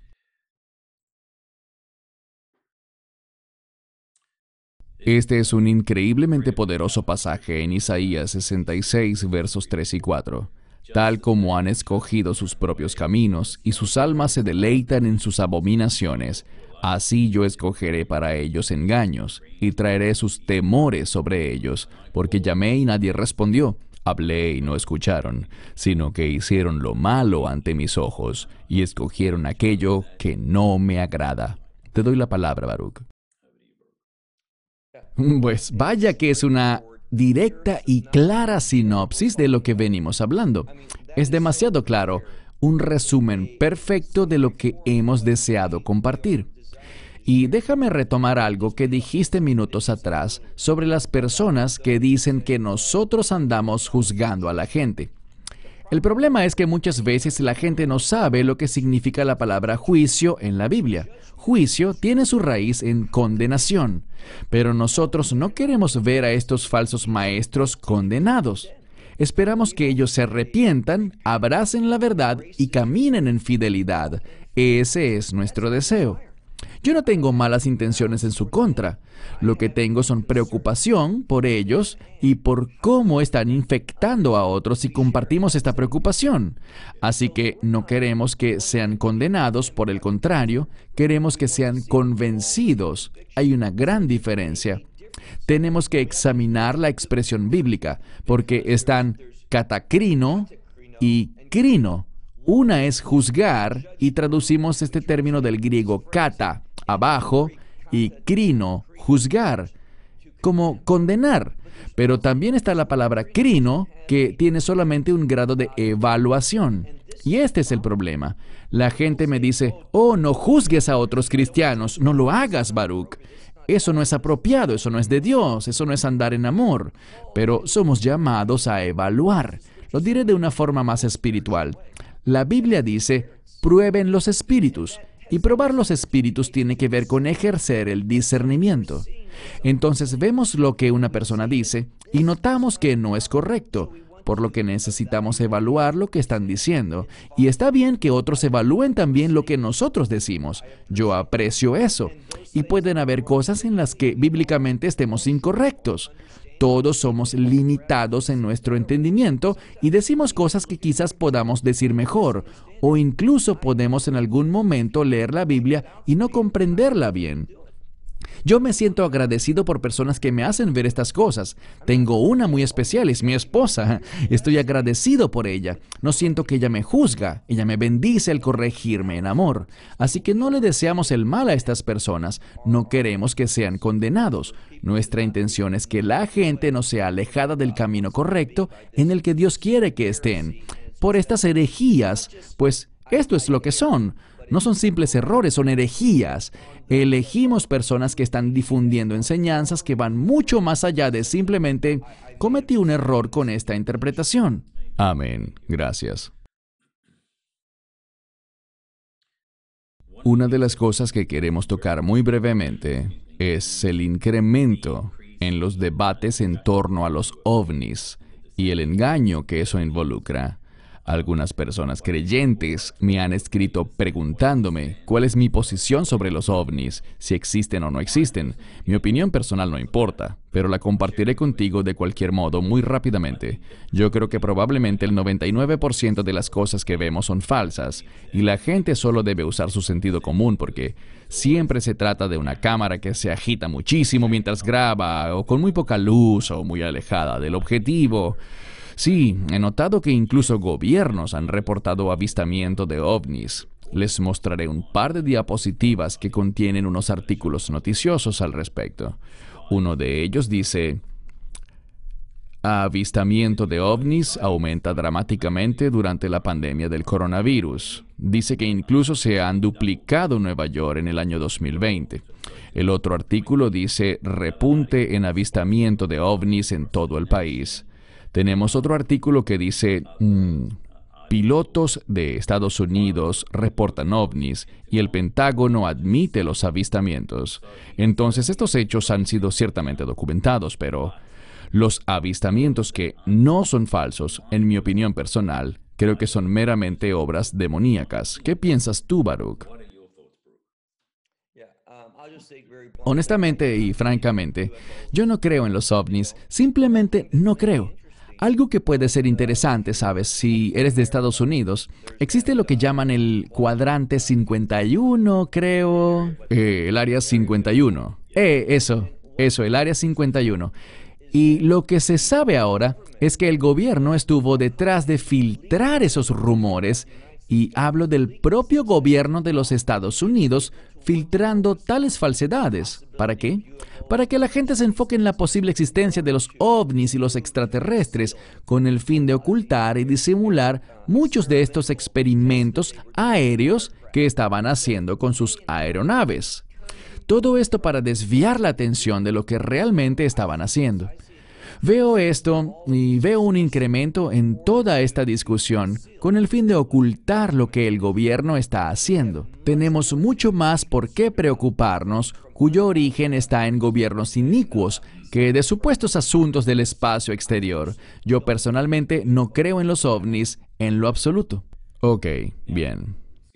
Este es un increíblemente poderoso pasaje en Isaías 66, versos 3 y 4. Tal como han escogido sus propios caminos y sus almas se deleitan en sus abominaciones, así yo escogeré para ellos engaños y traeré sus temores sobre ellos, porque llamé y nadie respondió, hablé y no escucharon, sino que hicieron lo malo ante mis ojos y escogieron aquello que no me agrada. Te doy la palabra, Baruch. Pues vaya que es una directa y clara sinopsis de lo que venimos hablando. Es demasiado claro, un resumen perfecto de lo que hemos deseado compartir. Y déjame retomar algo que dijiste minutos atrás sobre las personas que dicen que nosotros andamos juzgando a la gente. El problema es que muchas veces la gente no sabe lo que significa la palabra juicio en la Biblia. Juicio tiene su raíz en condenación, pero nosotros no queremos ver a estos falsos maestros condenados. Esperamos que ellos se arrepientan, abracen la verdad y caminen en fidelidad. Ese es nuestro deseo. Yo no tengo malas intenciones en su contra. Lo que tengo son preocupación por ellos y por cómo están infectando a otros si compartimos esta preocupación. Así que no queremos que sean condenados, por el contrario, queremos que sean convencidos. Hay una gran diferencia. Tenemos que examinar la expresión bíblica, porque están catacrino y crino. Una es juzgar, y traducimos este término del griego kata, abajo, y crino, juzgar, como condenar. Pero también está la palabra crino, que tiene solamente un grado de evaluación. Y este es el problema. La gente me dice, oh, no juzgues a otros cristianos, no lo hagas, Baruch. Eso no es apropiado, eso no es de Dios, eso no es andar en amor. Pero somos llamados a evaluar. Lo diré de una forma más espiritual. La Biblia dice, prueben los espíritus, y probar los espíritus tiene que ver con ejercer el discernimiento. Entonces vemos lo que una persona dice y notamos que no es correcto, por lo que necesitamos evaluar lo que están diciendo. Y está bien que otros evalúen también lo que nosotros decimos. Yo aprecio eso. Y pueden haber cosas en las que bíblicamente estemos incorrectos. Todos somos limitados en nuestro entendimiento y decimos cosas que quizás podamos decir mejor, o incluso podemos en algún momento leer la Biblia y no comprenderla bien. Yo me siento agradecido por personas que me hacen ver estas cosas. Tengo una muy especial, es mi esposa. Estoy agradecido por ella. No siento que ella me juzga. Ella me bendice al corregirme en amor. Así que no le deseamos el mal a estas personas. No queremos que sean condenados. Nuestra intención es que la gente no sea alejada del camino correcto en el que Dios quiere que estén. Por estas herejías, pues esto es lo que son. No son simples errores, son herejías. Elegimos personas que están difundiendo enseñanzas que van mucho más allá de simplemente cometí un error con esta interpretación. Amén. Gracias. Una de las cosas que queremos tocar muy brevemente es el incremento en los debates en torno a los ovnis y el engaño que eso involucra. Algunas personas creyentes me han escrito preguntándome cuál es mi posición sobre los ovnis, si existen o no existen. Mi opinión personal no importa, pero la compartiré contigo de cualquier modo muy rápidamente. Yo creo que probablemente el 99% de las cosas que vemos son falsas, y la gente solo debe usar su sentido común porque siempre se trata de una cámara que se agita muchísimo mientras graba, o con muy poca luz, o muy alejada del objetivo. Sí, he notado que incluso gobiernos han reportado avistamiento de ovnis. Les mostraré un par de diapositivas que contienen unos artículos noticiosos al respecto. Uno de ellos dice, avistamiento de ovnis aumenta dramáticamente durante la pandemia del coronavirus. Dice que incluso se han duplicado en Nueva York en el año 2020. El otro artículo dice, repunte en avistamiento de ovnis en todo el país. Tenemos otro artículo que dice, pilotos de Estados Unidos reportan ovnis y el Pentágono admite los avistamientos. Entonces, estos hechos han sido ciertamente documentados, pero los avistamientos que no son falsos, en mi opinión personal, creo que son meramente obras demoníacas. ¿Qué piensas tú, Baruch? Honestamente y francamente, yo no creo en los ovnis, simplemente no creo. Algo que puede ser interesante, ¿sabes? Si eres de Estados Unidos, existe lo que llaman el cuadrante 51, creo. El área 51. Eso, el área 51. Y lo que se sabe ahora es que el gobierno estuvo detrás de filtrar esos rumores, y hablo del propio gobierno de los Estados Unidos filtrando tales falsedades. ¿Para qué? Para que la gente se enfoque en la posible existencia de los ovnis y los extraterrestres, con el fin de ocultar y disimular muchos de estos experimentos aéreos que estaban haciendo con sus aeronaves. Todo esto para desviar la atención de lo que realmente estaban haciendo. Veo esto y veo un incremento en toda esta discusión con el fin de ocultar lo que el gobierno está haciendo. Tenemos mucho más por qué preocuparnos, cuyo origen está en gobiernos inicuos, que de supuestos asuntos del espacio exterior. Yo personalmente no creo en los ovnis en lo absoluto. Ok, bien.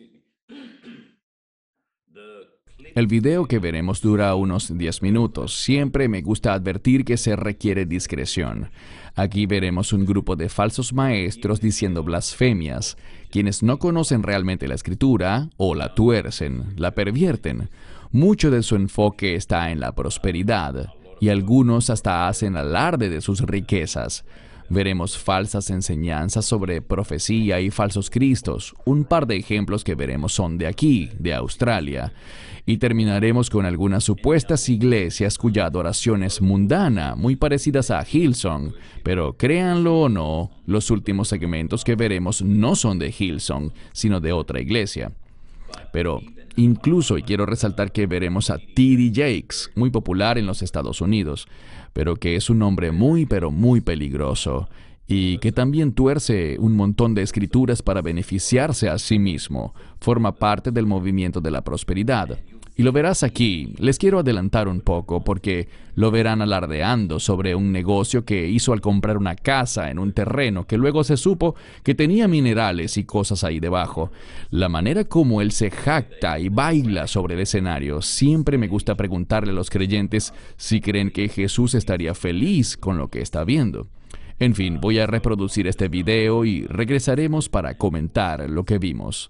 El video que veremos dura unos 10 minutos. Siempre me gusta advertir que se requiere discreción. Aquí veremos un grupo de falsos maestros diciendo blasfemias, quienes no conocen realmente la Escritura, o la tuercen, la pervierten. Mucho de su enfoque está en la prosperidad, y algunos hasta hacen alarde de sus riquezas. Veremos falsas enseñanzas sobre profecía y falsos cristos. Un par de ejemplos que veremos son de aquí, de Australia. Y terminaremos con algunas supuestas iglesias cuya adoración es mundana, muy parecidas a Hillsong. Pero créanlo o no, los últimos segmentos que veremos no son de Hillsong, sino de otra iglesia. Pero incluso, y quiero resaltar que veremos a T.D. Jakes, muy popular en los Estados Unidos, pero que es un hombre muy, pero muy peligroso, y que también tuerce un montón de escrituras para beneficiarse a sí mismo. Forma parte del movimiento de la prosperidad. Y lo verás aquí. Les quiero adelantar un poco porque lo verán alardeando sobre un negocio que hizo al comprar una casa en un terreno que luego se supo que tenía minerales y cosas ahí debajo. La manera como él se jacta y baila sobre el escenario, siempre me gusta preguntarle a los creyentes si creen que Jesús estaría feliz con lo que está viendo. En fin, voy a reproducir este video y regresaremos para comentar lo que vimos.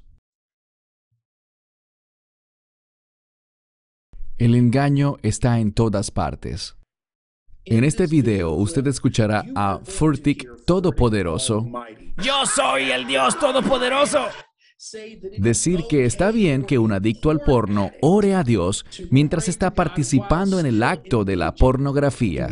El engaño está en todas partes. En este video usted escuchará a Furtick Todopoderoso ¡Yo soy el Dios Todopoderoso! decir que está bien que un adicto al porno ore a Dios mientras está participando en el acto de la pornografía.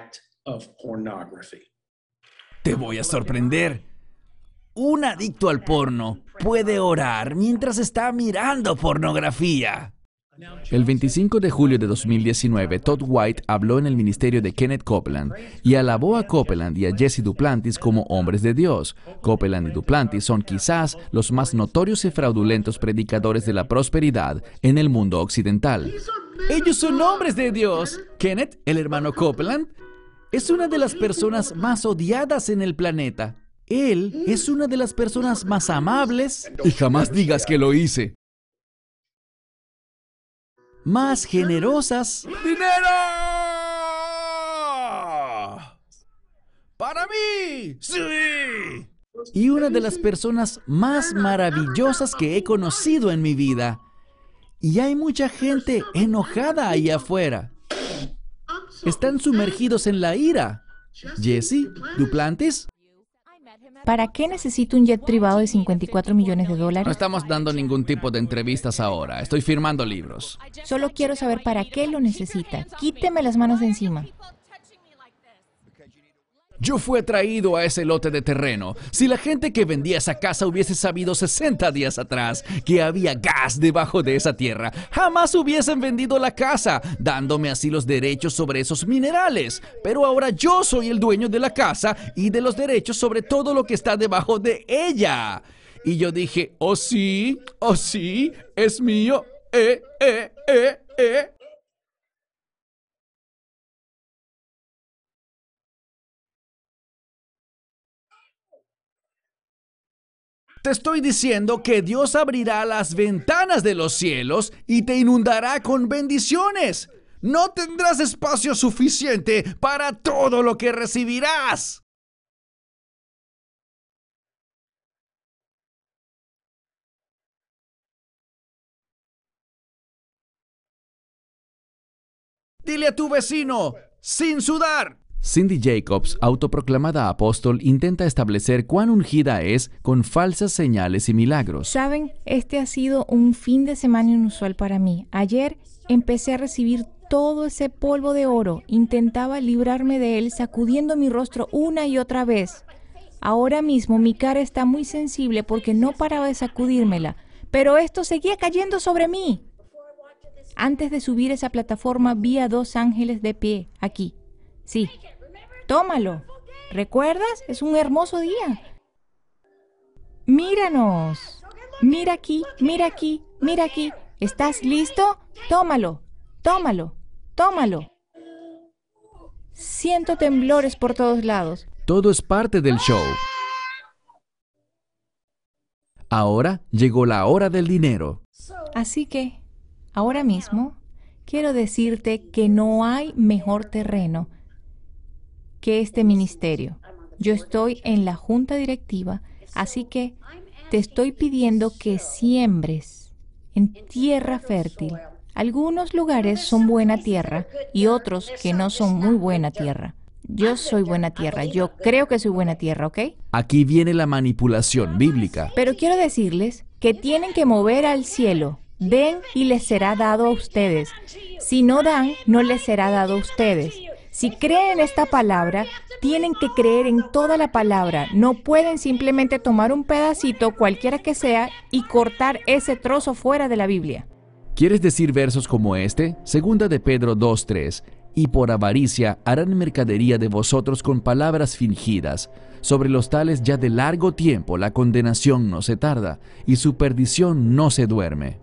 Te voy a sorprender. Un adicto al porno puede orar mientras está mirando pornografía. El 25 de julio de 2019, Todd White habló en el ministerio de Kenneth Copeland y alabó a Copeland y a Jesse Duplantis como hombres de Dios. Copeland y Duplantis son quizás los más notorios y fraudulentos predicadores de la prosperidad en el mundo occidental. ¡Ellos son hombres de Dios! Kenneth, el hermano Copeland, es una de las personas más odiadas en el planeta. Él es una de las personas más amables. Y jamás digas que lo hice. Más generosas. ¡Dinero! ¡Para mí! ¡Sí! Y una de las personas más maravillosas que he conocido en mi vida. Y hay mucha gente enojada ahí afuera. Están sumergidos en la ira. Jesse, Duplantis. ¿Para qué necesito un jet privado de $54 millones? No estamos dando ningún tipo de entrevistas ahora. Estoy firmando libros. Solo quiero saber para qué lo necesita. Quíteme las manos de encima. Yo fui atraído a ese lote de terreno. Si la gente que vendía esa casa hubiese sabido 60 días atrás que había gas debajo de esa tierra, jamás hubiesen vendido la casa, dándome así los derechos sobre esos minerales. Pero ahora yo soy el dueño de la casa y de los derechos sobre todo lo que está debajo de ella. Y yo dije, oh sí, es mío, Te estoy diciendo que Dios abrirá las ventanas de los cielos y te inundará con bendiciones. No tendrás espacio suficiente para todo lo que recibirás. Dile a tu vecino, sin sudar. Cindy Jacobs, autoproclamada apóstol, intenta establecer cuán ungida es con falsas señales y milagros. Saben, este ha sido un fin de semana inusual para mí. Ayer empecé a recibir todo ese polvo de oro. Intentaba librarme de él sacudiendo mi rostro una y otra vez. Ahora mismo mi cara está muy sensible porque no paraba de sacudírmela, pero esto seguía cayendo sobre mí. Antes de subir esa plataforma vi a 2 ángeles de pie, aquí. Sí, tómalo. ¿Recuerdas? Es un hermoso día. Míranos. Mira aquí, mira aquí, mira aquí. ¿Estás listo? Tómalo, tómalo, tómalo. Siento temblores por todos lados. Todo es parte del show. Ahora llegó la hora del dinero. Así que, ahora mismo, quiero decirte que no hay mejor terreno que este ministerio. Yo estoy en la junta directiva, así que te estoy pidiendo que siembres en tierra fértil. Algunos lugares son buena tierra y otros que no son muy buena tierra. Yo soy buena tierra, yo creo que soy buena tierra, ¿ok? Aquí viene la manipulación bíblica. Pero quiero decirles que tienen que mover al cielo. Den y les será dado a ustedes. Si no dan, no les será dado a ustedes. Si creen en esta palabra, tienen que creer en toda la palabra. No pueden simplemente tomar un pedacito, cualquiera que sea, y cortar ese trozo fuera de la Biblia. ¿Quieres decir versos como este? Segunda de Pedro 2:3. Y por avaricia harán mercadería de vosotros con palabras fingidas. Sobre los tales ya de largo tiempo la condenación no se tarda, y su perdición no se duerme.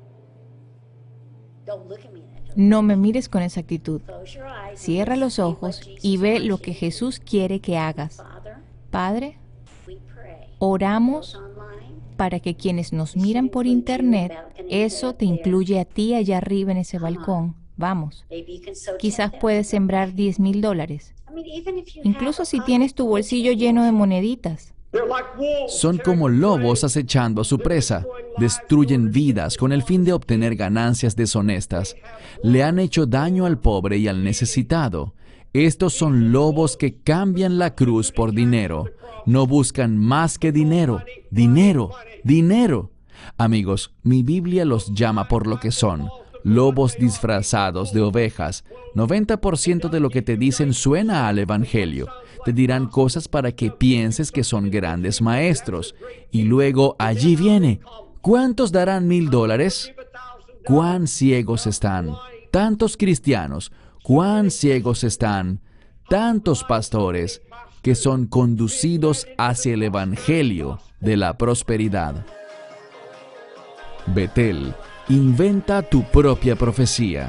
No me mires con esa actitud. Cierra los ojos y ve lo que Jesús quiere que hagas. Padre, oramos para que quienes nos miran por internet, eso te incluye a ti allá arriba en ese balcón. Vamos, quizás puedes sembrar $10,000. Incluso si tienes tu bolsillo lleno de moneditas. Son como lobos acechando a su presa. Destruyen vidas con el fin de obtener ganancias deshonestas. Le han hecho daño al pobre y al necesitado. Estos son lobos que cambian la cruz por dinero. No buscan más que dinero. Dinero, dinero. Amigos, mi Biblia los llama por lo que son. Lobos disfrazados de ovejas. 90% de lo que te dicen suena al Evangelio. Te dirán cosas para que pienses que son grandes maestros. Y luego allí viene. ¿Cuántos darán $1,000? ¿Cuán ciegos están? Tantos cristianos. ¿Cuán ciegos están? Tantos pastores que son conducidos hacia el Evangelio de la prosperidad. Betel, inventa tu propia profecía.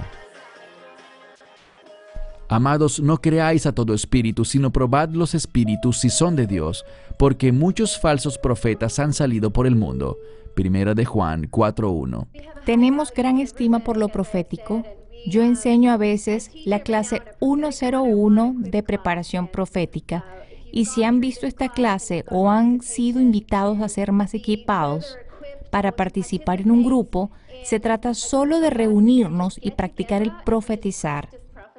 Amados, no creáis a todo espíritu, sino probad los espíritus si son de Dios, porque muchos falsos profetas han salido por el mundo. Primera de Juan 4:1. Tenemos gran estima por lo profético. Yo enseño a veces la clase 101 de preparación profética. Y si han visto esta clase o han sido invitados a ser más equipados para participar en un grupo, se trata solo de reunirnos y practicar el profetizar.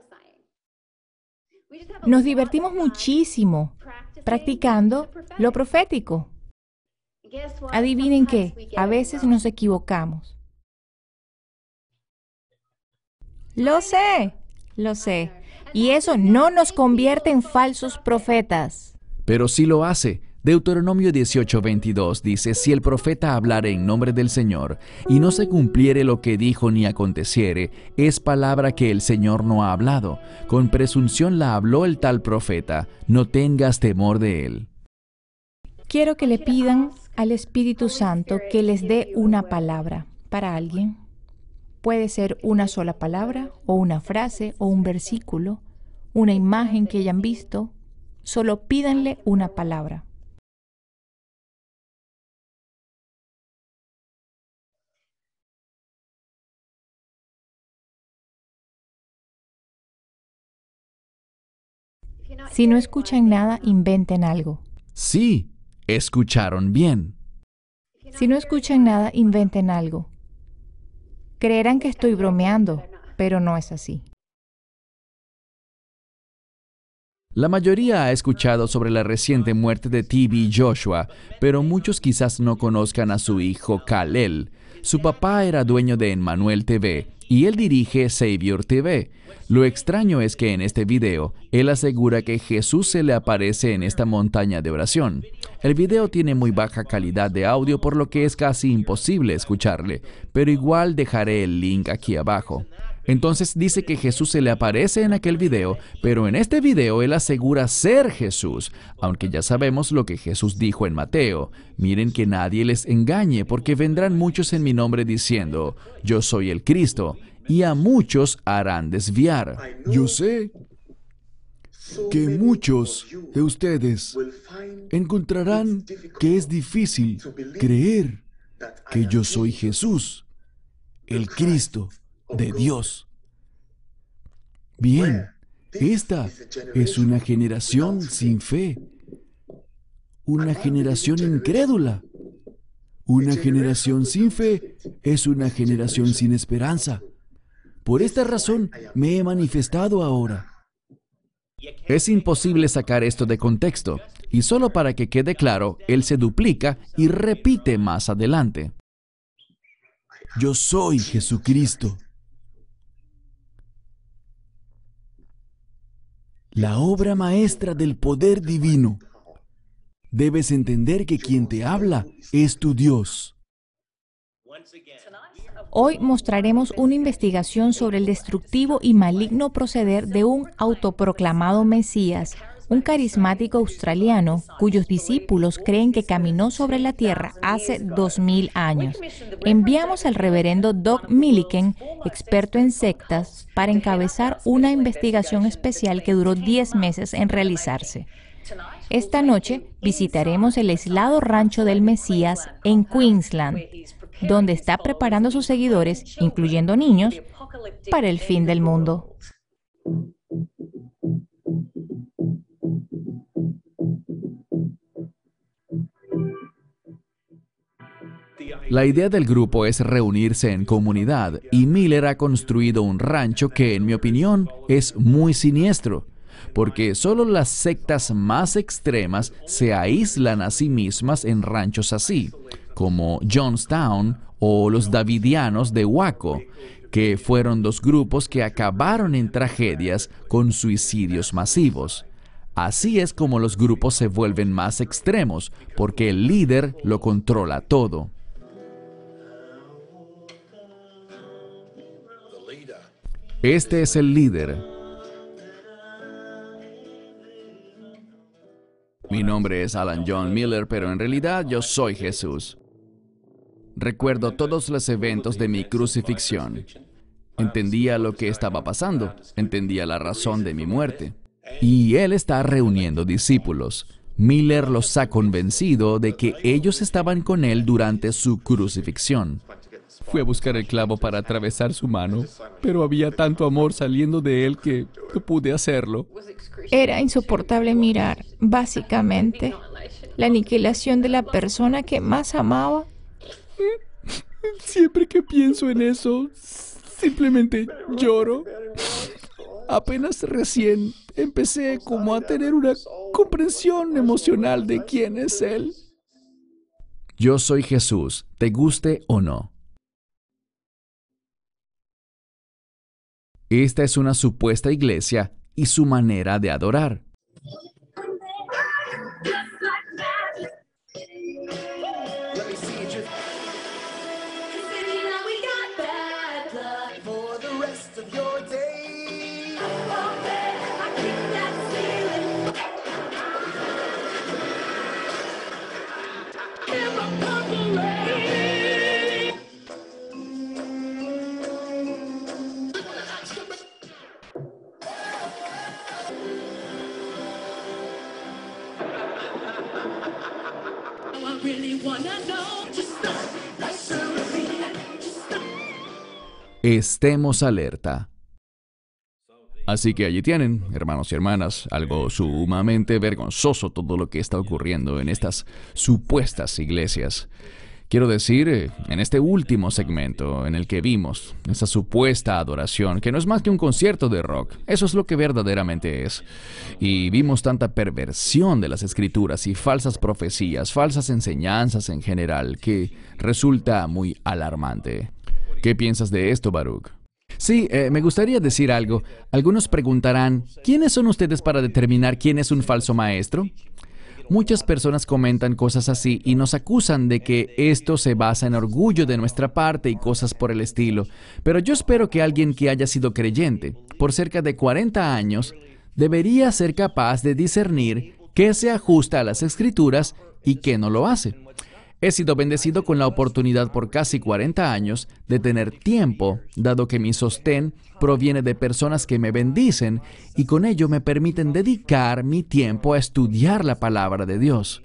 Nos divertimos muchísimo practicando lo profético. Adivinen qué, a veces nos equivocamos. Lo sé. Y eso no nos convierte en falsos profetas. Pero sí lo hace. Deuteronomio 18:22 dice, si el profeta hablare en nombre del Señor, y no se cumpliere lo que dijo ni aconteciere, es palabra que el Señor no ha hablado. Con presunción la habló el tal profeta, no tengas temor de él. Quiero que le pidan al Espíritu Santo que les dé una palabra para alguien. Puede ser una sola palabra, o una frase, o un versículo, una imagen que hayan visto. Solo pídanle una palabra. Si no escuchan nada, inventen algo. Sí, escucharon bien. Si no escuchan nada, inventen algo. Creerán que estoy bromeando, pero no es así. La mayoría ha escuchado sobre la reciente muerte de T.B. Joshua, pero muchos quizás no conozcan a su hijo Kal-El. Su papá era dueño de Emmanuel TV y él dirige Savior TV. Lo extraño es que en este video, él asegura que Jesús se le aparece en esta montaña de oración. El video tiene muy baja calidad de audio, por lo que es casi imposible escucharle, pero igual dejaré el link aquí abajo. Entonces dice que Jesús se le aparece en aquel video, pero en este video él asegura ser Jesús, aunque ya sabemos lo que Jesús dijo en Mateo. Miren que nadie les engañe, porque vendrán muchos en mi nombre diciendo, yo soy el Cristo, y a muchos harán desviar. Yo sé que muchos de ustedes encontrarán que es difícil creer que yo soy Jesús, el Cristo de Dios. Bien, esta es una generación sin fe, una generación incrédula. Una generación sin fe es una generación sin esperanza. Por esta razón me he manifestado ahora. Es imposible sacar esto de contexto, y solo para que quede claro, él se duplica y repite más adelante. Yo soy Jesucristo. La obra maestra del poder divino. Debes entender que quien te habla es tu Dios. Hoy mostraremos una investigación sobre el destructivo y maligno proceder de un autoproclamado Mesías, un carismático australiano cuyos discípulos creen que caminó sobre la tierra hace 2000 años. Enviamos al reverendo Doug Milliken, experto en sectas, para encabezar una investigación especial que duró 10 meses en realizarse. Esta noche visitaremos el aislado rancho del Mesías en Queensland, donde está preparando a sus seguidores, incluyendo niños, para el fin del mundo. La idea del grupo es reunirse en comunidad, y Miller ha construido un rancho que, en mi opinión, es muy siniestro, porque solo las sectas más extremas se aíslan a sí mismas en ranchos así, como Jonestown o los Davidianos de Waco, que fueron dos grupos que acabaron en tragedias con suicidios masivos. Así es como los grupos se vuelven más extremos, porque el líder lo controla todo. Este es el líder. Mi nombre es Alan John Miller, pero en realidad yo soy Jesús. Recuerdo todos los eventos de mi crucifixión. Entendía lo que estaba pasando. Entendía la razón de mi muerte. Y él está reuniendo discípulos. Miller los ha convencido de que ellos estaban con él durante su crucifixión. Fui a buscar el clavo para atravesar su mano, pero había tanto amor saliendo de él que no pude hacerlo. Era insoportable mirar, básicamente, la aniquilación de la persona que más amaba. Siempre que pienso en eso, simplemente lloro. Apenas recién empecé como a tener una comprensión emocional de quién es Él. Yo soy Jesús, te guste o no. Esta es una supuesta iglesia y su manera de adorar. Estemos alerta. Así que allí tienen, hermanos y hermanas, algo sumamente vergonzoso todo lo que está ocurriendo en estas supuestas iglesias. Quiero decir, en este último segmento en el que vimos esa supuesta adoración, que no es más que un concierto de rock, eso es lo que verdaderamente es. Y vimos tanta perversión de las escrituras y falsas profecías, falsas enseñanzas en general, que resulta muy alarmante. ¿Qué piensas de esto, Baruch? Sí, me gustaría decir algo. Algunos preguntarán, ¿quiénes son ustedes para determinar quién es un falso maestro? Muchas personas comentan cosas así y nos acusan de que esto se basa en orgullo de nuestra parte y cosas por el estilo. Pero yo espero que alguien que haya sido creyente por cerca de 40 años debería ser capaz de discernir qué se ajusta a las Escrituras y qué no lo hace. He sido bendecido con la oportunidad por casi 40 años de tener tiempo, dado que mi sostén proviene de personas que me bendicen y con ello me permiten dedicar mi tiempo a estudiar la palabra de Dios.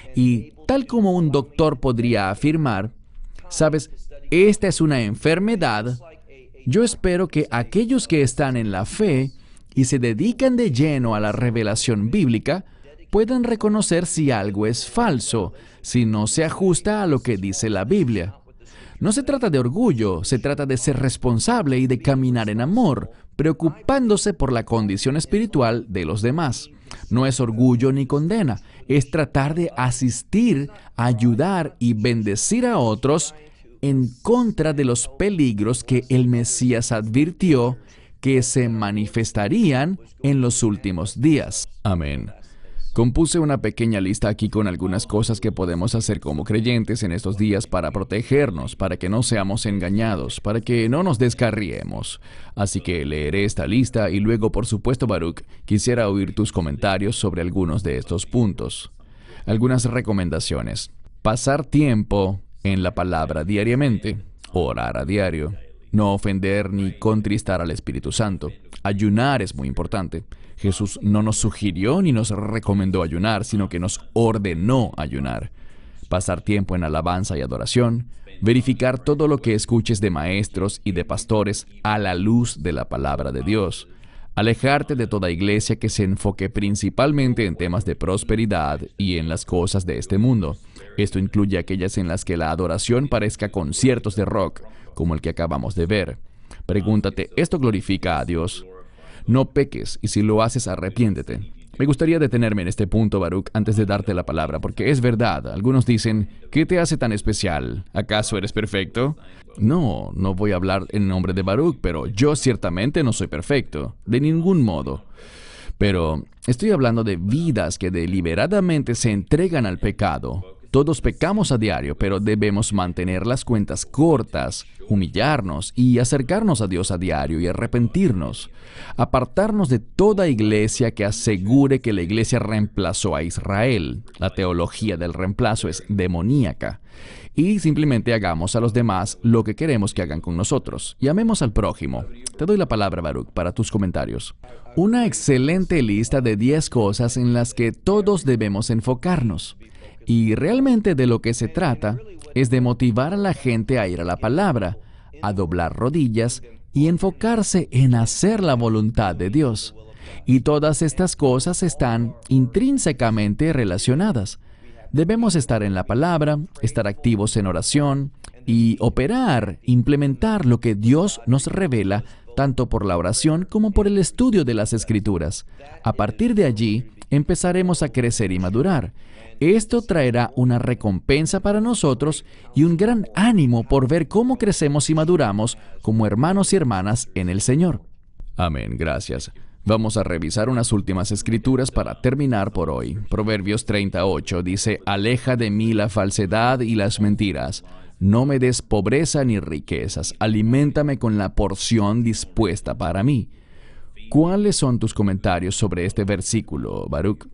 Y tal como un doctor podría afirmar, ¿sabes? Esta es una enfermedad. Yo espero que aquellos que están en la fe y se dedican de lleno a la revelación bíblica puedan reconocer si algo es falso, si no se ajusta a lo que dice la Biblia. No se trata de orgullo, se trata de ser responsable y de caminar en amor, preocupándose por la condición espiritual de los demás. No es orgullo ni condena, es tratar de asistir, ayudar y bendecir a otros en contra de los peligros que el Mesías advirtió que se manifestarían en los últimos días. Amén. Compuse una pequeña lista aquí con algunas cosas que podemos hacer como creyentes en estos días para protegernos, para que no seamos engañados, para que no nos descarriemos. Así que leeré esta lista y luego, por supuesto, Baruch, quisiera oír tus comentarios sobre algunos de estos puntos. Algunas recomendaciones. Pasar tiempo en la palabra diariamente. Orar a diario. No ofender ni contristar al Espíritu Santo. Ayunar es muy importante. Jesús no nos sugirió ni nos recomendó ayunar, sino que nos ordenó ayunar. Pasar tiempo en alabanza y adoración. Verificar todo lo que escuches de maestros y de pastores a la luz de la palabra de Dios. Alejarte de toda iglesia que se enfoque principalmente en temas de prosperidad y en las cosas de este mundo. Esto incluye aquellas en las que la adoración parezca conciertos de rock, como el que acabamos de ver. Pregúntate, ¿esto glorifica a Dios? No peques, y si lo haces, arrepiéntete. Me gustaría detenerme en este punto, Baruch, antes de darte la palabra, porque es verdad. Algunos dicen, ¿qué te hace tan especial? ¿Acaso eres perfecto? No voy a hablar en nombre de Baruch, pero yo ciertamente no soy perfecto, de ningún modo. Pero estoy hablando de vidas que deliberadamente se entregan al pecado. Todos pecamos a diario, pero debemos mantener las cuentas cortas, humillarnos y acercarnos a Dios a diario y arrepentirnos. Apartarnos de toda iglesia que asegure que la iglesia reemplazó a Israel. La teología del reemplazo es demoníaca. Y simplemente hagamos a los demás lo que queremos que hagan con nosotros. Y amemos al prójimo. Te doy la palabra, Baruch, para tus comentarios. Una excelente lista de 10 cosas en las que todos debemos enfocarnos. Y realmente de lo que se trata es de motivar a la gente a ir a la palabra, a doblar rodillas y enfocarse en hacer la voluntad de Dios. Y todas estas cosas están intrínsecamente relacionadas. Debemos estar en la palabra, estar activos en oración y operar, implementar lo que Dios nos revela tanto por la oración como por el estudio de las Escrituras. A partir de allí, empezaremos a crecer y madurar. Esto traerá una recompensa para nosotros y un gran ánimo por ver cómo crecemos y maduramos como hermanos y hermanas en el Señor. Amén, gracias. Vamos a revisar unas últimas escrituras para terminar por hoy. Proverbios 38 dice, aleja de mí la falsedad y las mentiras. No me des pobreza ni riquezas. Aliméntame con la porción dispuesta para mí. ¿Cuáles son tus comentarios sobre este versículo, Baruch?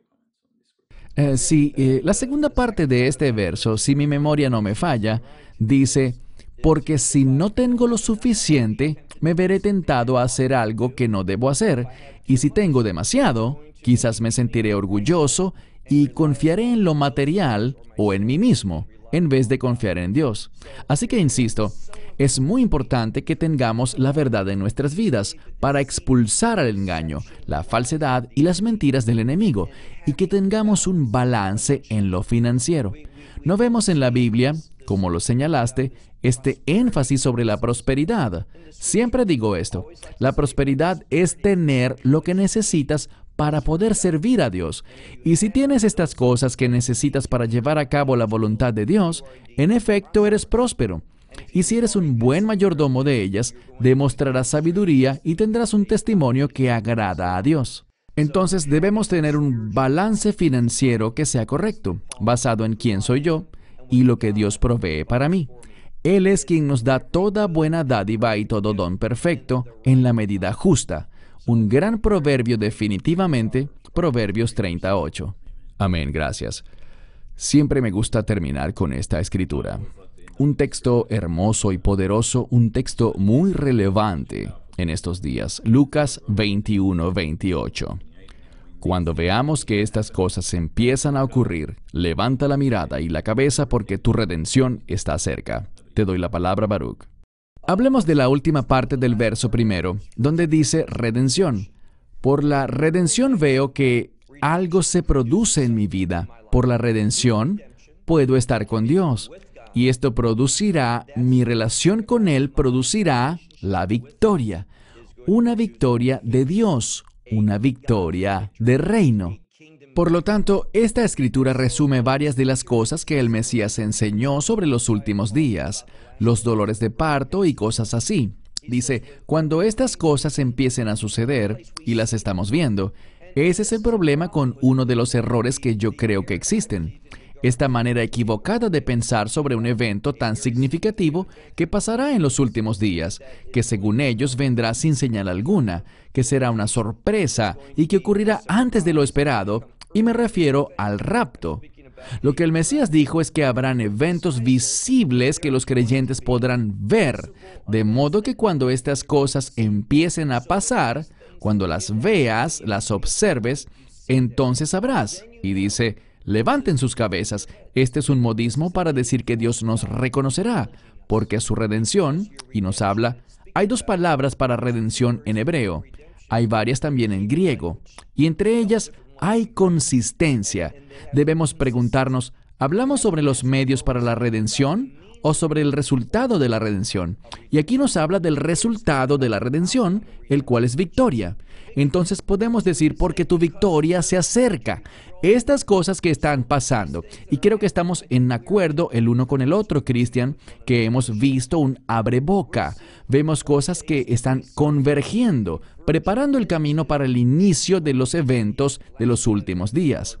La segunda parte de este verso, si mi memoria no me falla, dice, porque si no tengo lo suficiente, me veré tentado a hacer algo que no debo hacer, y si tengo demasiado, quizás me sentiré orgulloso y confiaré en lo material o en mí mismo, en vez de confiar en Dios. Así que insisto, es muy importante que tengamos la verdad en nuestras vidas para expulsar al engaño, la falsedad y las mentiras del enemigo, y que tengamos un balance en lo financiero. No vemos en la Biblia, como lo señalaste, este énfasis sobre la prosperidad. Siempre digo esto, la prosperidad es tener lo que necesitas para poder servir a Dios. Y si tienes estas cosas que necesitas para llevar a cabo la voluntad de Dios, en efecto eres próspero. Y si eres un buen mayordomo de ellas, demostrarás sabiduría y tendrás un testimonio que agrada a Dios. Entonces debemos tener un balance financiero que sea correcto, basado en quién soy yo y lo que Dios provee para mí. Él es quien nos da toda buena dádiva y todo don perfecto en la medida justa. Un gran proverbio definitivamente, Proverbios 38. Amén, gracias. Siempre me gusta terminar con esta escritura. Un texto hermoso y poderoso, un texto muy relevante en estos días. Lucas 21:28. Cuando veamos que estas cosas empiezan a ocurrir, levanta la mirada y la cabeza porque tu redención está cerca. Te doy la palabra, Baruch. Hablemos de la última parte del verso primero, donde dice redención. Por la redención veo que algo se produce en mi vida. Por la redención puedo estar con Dios. Y esto producirá, mi relación con Él producirá la victoria. Una victoria de Dios, una victoria de reino. Por lo tanto, esta escritura resume varias de las cosas que el Mesías enseñó sobre los últimos días, los dolores de parto y cosas así. Dice, cuando estas cosas empiecen a suceder, y las estamos viendo, ese es el problema con uno de los errores que yo creo que existen. Esta manera equivocada de pensar sobre un evento tan significativo que pasará en los últimos días, que según ellos vendrá sin señal alguna, que será una sorpresa y que ocurrirá antes de lo esperado, y me refiero al rapto. Lo que el Mesías dijo es que habrán eventos visibles que los creyentes podrán ver, de modo que cuando estas cosas empiecen a pasar, cuando las veas, las observes, entonces sabrás. Y dice, levanten sus cabezas. Este es un modismo para decir que Dios nos reconocerá, porque su redención, y nos habla, hay dos palabras para redención en hebreo, hay varias también en griego, y entre ellas hay consistencia. Debemos preguntarnos, ¿hablamos sobre los medios para la redención o sobre el resultado de la redención? Y aquí nos habla del resultado de la redención, el cual es victoria. Entonces podemos decir, porque tu victoria se acerca. Estas cosas que están pasando, y creo que estamos en acuerdo el uno con el otro, Cristian, que hemos visto un abreboca. Vemos cosas que están convergiendo, preparando el camino para el inicio de los eventos de los últimos días.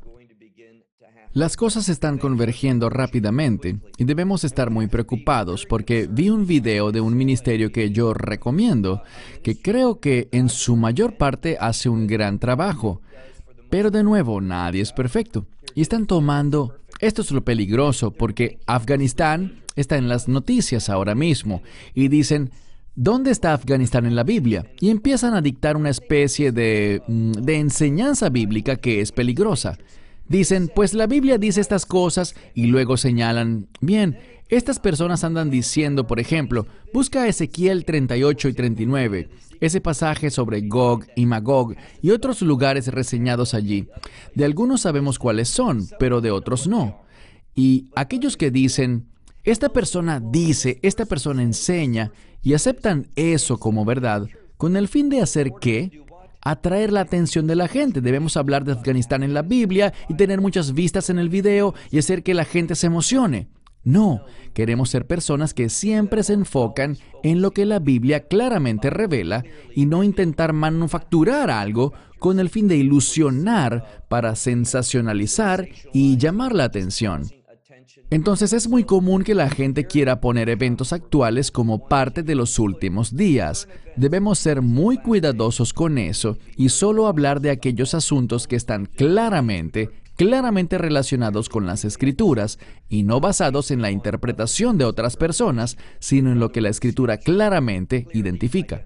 Las cosas están convergiendo rápidamente y debemos estar muy preocupados porque vi un video de un ministerio que yo recomiendo, que creo que en su mayor parte hace un gran trabajo. Pero de nuevo, nadie es perfecto. Y están tomando, esto es lo peligroso, porque Afganistán está en las noticias ahora mismo y dicen, ¿dónde está Afganistán en la Biblia? Y empiezan a dictar una especie de enseñanza bíblica que es peligrosa. Dicen, pues la Biblia dice estas cosas y luego señalan, bien, estas personas andan diciendo, por ejemplo, busca Ezequiel 38 y 39, ese pasaje sobre Gog y Magog y otros lugares reseñados allí. De algunos sabemos cuáles son, pero de otros no. Y aquellos que dicen, esta persona dice, esta persona enseña, y aceptan eso como verdad, ¿con el fin de hacer qué? Atraer la atención de la gente. Debemos hablar de Afganistán en la Biblia y tener muchas vistas en el video y hacer que la gente se emocione. No, queremos ser personas que siempre se enfocan en lo que la Biblia claramente revela y no intentar manufacturar algo con el fin de ilusionar para sensacionalizar y llamar la atención. Entonces es muy común que la gente quiera poner eventos actuales como parte de los últimos días. Debemos ser muy cuidadosos con eso y solo hablar de aquellos asuntos que están claramente relacionados con las Escrituras y no basados en la interpretación de otras personas, sino en lo que la Escritura claramente identifica.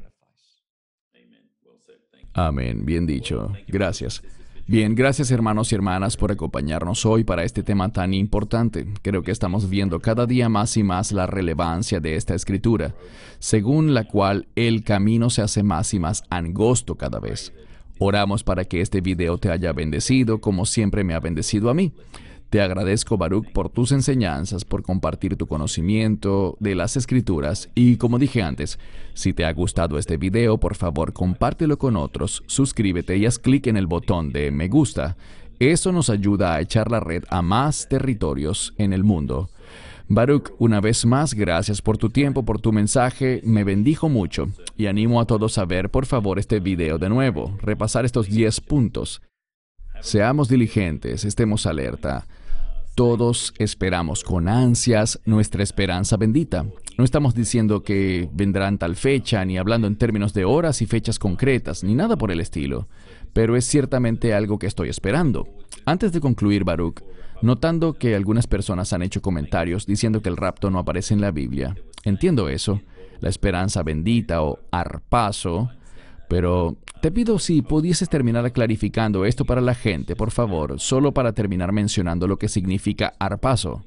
Amén, bien dicho. Gracias. Bien, gracias hermanos y hermanas por acompañarnos hoy para este tema tan importante. Creo que estamos viendo cada día más y más la relevancia de esta escritura, según la cual el camino se hace más y más angosto cada vez. Oramos para que este video te haya bendecido como siempre me ha bendecido a mí. Te agradezco, Baruch, por tus enseñanzas, por compartir tu conocimiento de las Escrituras. Y como dije antes, si te ha gustado este video, por favor, compártelo con otros, suscríbete y haz clic en el botón de me gusta. Eso nos ayuda a echar la red a más territorios en el mundo. Baruch, una vez más, gracias por tu tiempo, por tu mensaje, me bendijo mucho. Y animo a todos a ver, por favor, este video de nuevo, repasar estos 10 puntos. Seamos diligentes, estemos alerta. Todos esperamos con ansias nuestra esperanza bendita. No estamos diciendo que vendrán tal fecha, ni hablando en términos de horas y fechas concretas, ni nada por el estilo. Pero es ciertamente algo que estoy esperando. Antes de concluir, Baruch, notando que algunas personas han hecho comentarios diciendo que el rapto no aparece en la Biblia. Entiendo eso, la esperanza bendita o arpazo, pero te pido si pudieses terminar clarificando esto para la gente, por favor, solo para terminar mencionando lo que significa arpazo.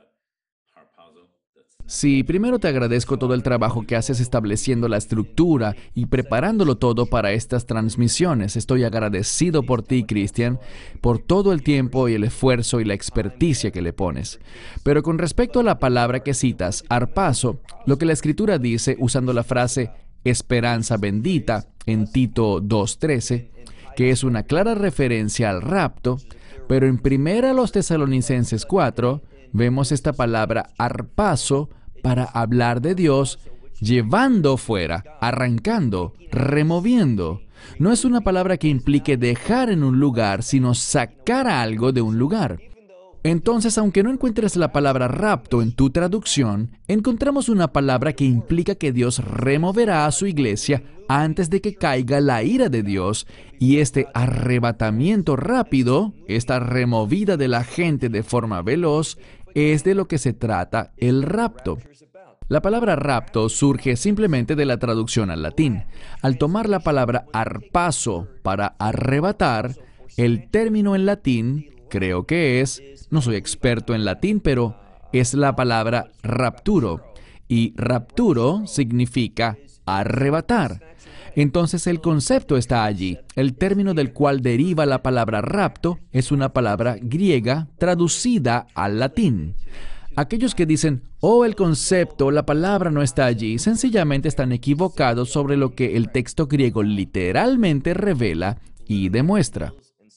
Sí, primero te agradezco todo el trabajo que haces estableciendo la estructura y preparándolo todo para estas transmisiones. Estoy agradecido por ti, Cristian, por todo el tiempo y el esfuerzo y la experticia que le pones. Pero con respecto a la palabra que citas, arpazo, lo que la Escritura dice usando la frase esperanza bendita en Tito 2:13, que es una clara referencia al rapto, pero en 1 Tesalonicenses 4 vemos esta palabra arpazo para hablar de Dios llevando fuera, arrancando, removiendo. No es una palabra que implique dejar en un lugar, sino sacar algo de un lugar. Entonces, aunque no encuentres la palabra rapto en tu traducción, encontramos una palabra que implica que Dios removerá a su iglesia antes de que caiga la ira de Dios, y este arrebatamiento rápido, esta removida de la gente de forma veloz, es de lo que se trata el rapto. La palabra rapto surge simplemente de la traducción al latín. Al tomar la palabra arpazo para arrebatar, el término en latín, creo que no soy experto en latín, pero es la palabra rapturo. Y rapturo significa arrebatar. Entonces el concepto está allí. El término del cual deriva la palabra rapto es una palabra griega traducida al latín. Aquellos que dicen, el concepto, la palabra no está allí, sencillamente están equivocados sobre lo que el texto griego literalmente revela y demuestra.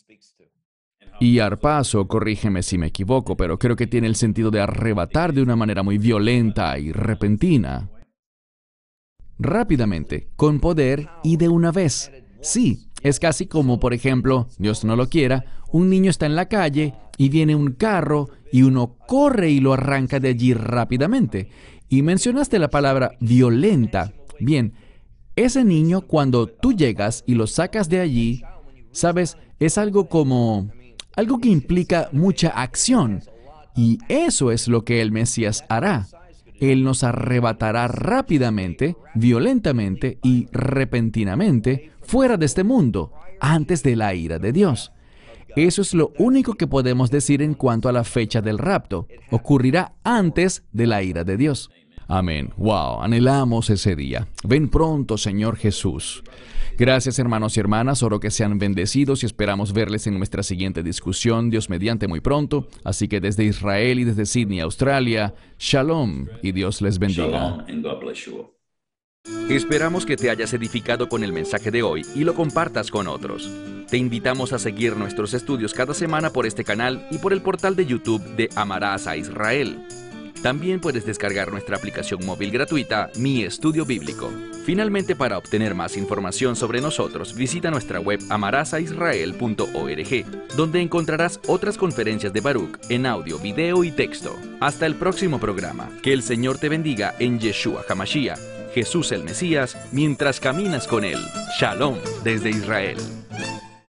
Y arpazo, corrígeme si me equivoco, pero creo que tiene el sentido de arrebatar de una manera muy violenta y repentina. Rápidamente, con poder y de una vez. Sí, es casi como, por ejemplo, Dios no lo quiera, un niño está en la calle y viene un carro y uno corre y lo arranca de allí rápidamente. Y mencionaste la palabra violenta. Bien, ese niño cuando tú llegas y lo sacas de allí, ¿sabes? Es algo que implica mucha acción. Y eso es lo que el Mesías hará. Él nos arrebatará rápidamente, violentamente y repentinamente fuera de este mundo, antes de la ira de Dios. Eso es lo único que podemos decir en cuanto a la fecha del rapto. Ocurrirá antes de la ira de Dios. Amén. Wow, anhelamos ese día. Ven pronto, Señor Jesús. Gracias, hermanos y hermanas. Oro que sean bendecidos y esperamos verles en nuestra siguiente discusión, Dios mediante, muy pronto. Así que desde Israel y desde Sydney, Australia, Shalom y Dios les bendiga. Shalom and God bless you all. Esperamos que te hayas edificado con el mensaje de hoy y lo compartas con otros. Te invitamos a seguir nuestros estudios cada semana por este canal y por el portal de YouTube de Amarás a Israel. También puedes descargar nuestra aplicación móvil gratuita, Mi Estudio Bíblico. Finalmente, para obtener más información sobre nosotros, visita nuestra web amarasaisrael.org, donde encontrarás otras conferencias de Baruch en audio, video y texto. Hasta el próximo programa. Que el Señor te bendiga en Yeshua HaMashiach, Jesús el Mesías, mientras caminas con Él. Shalom desde Israel.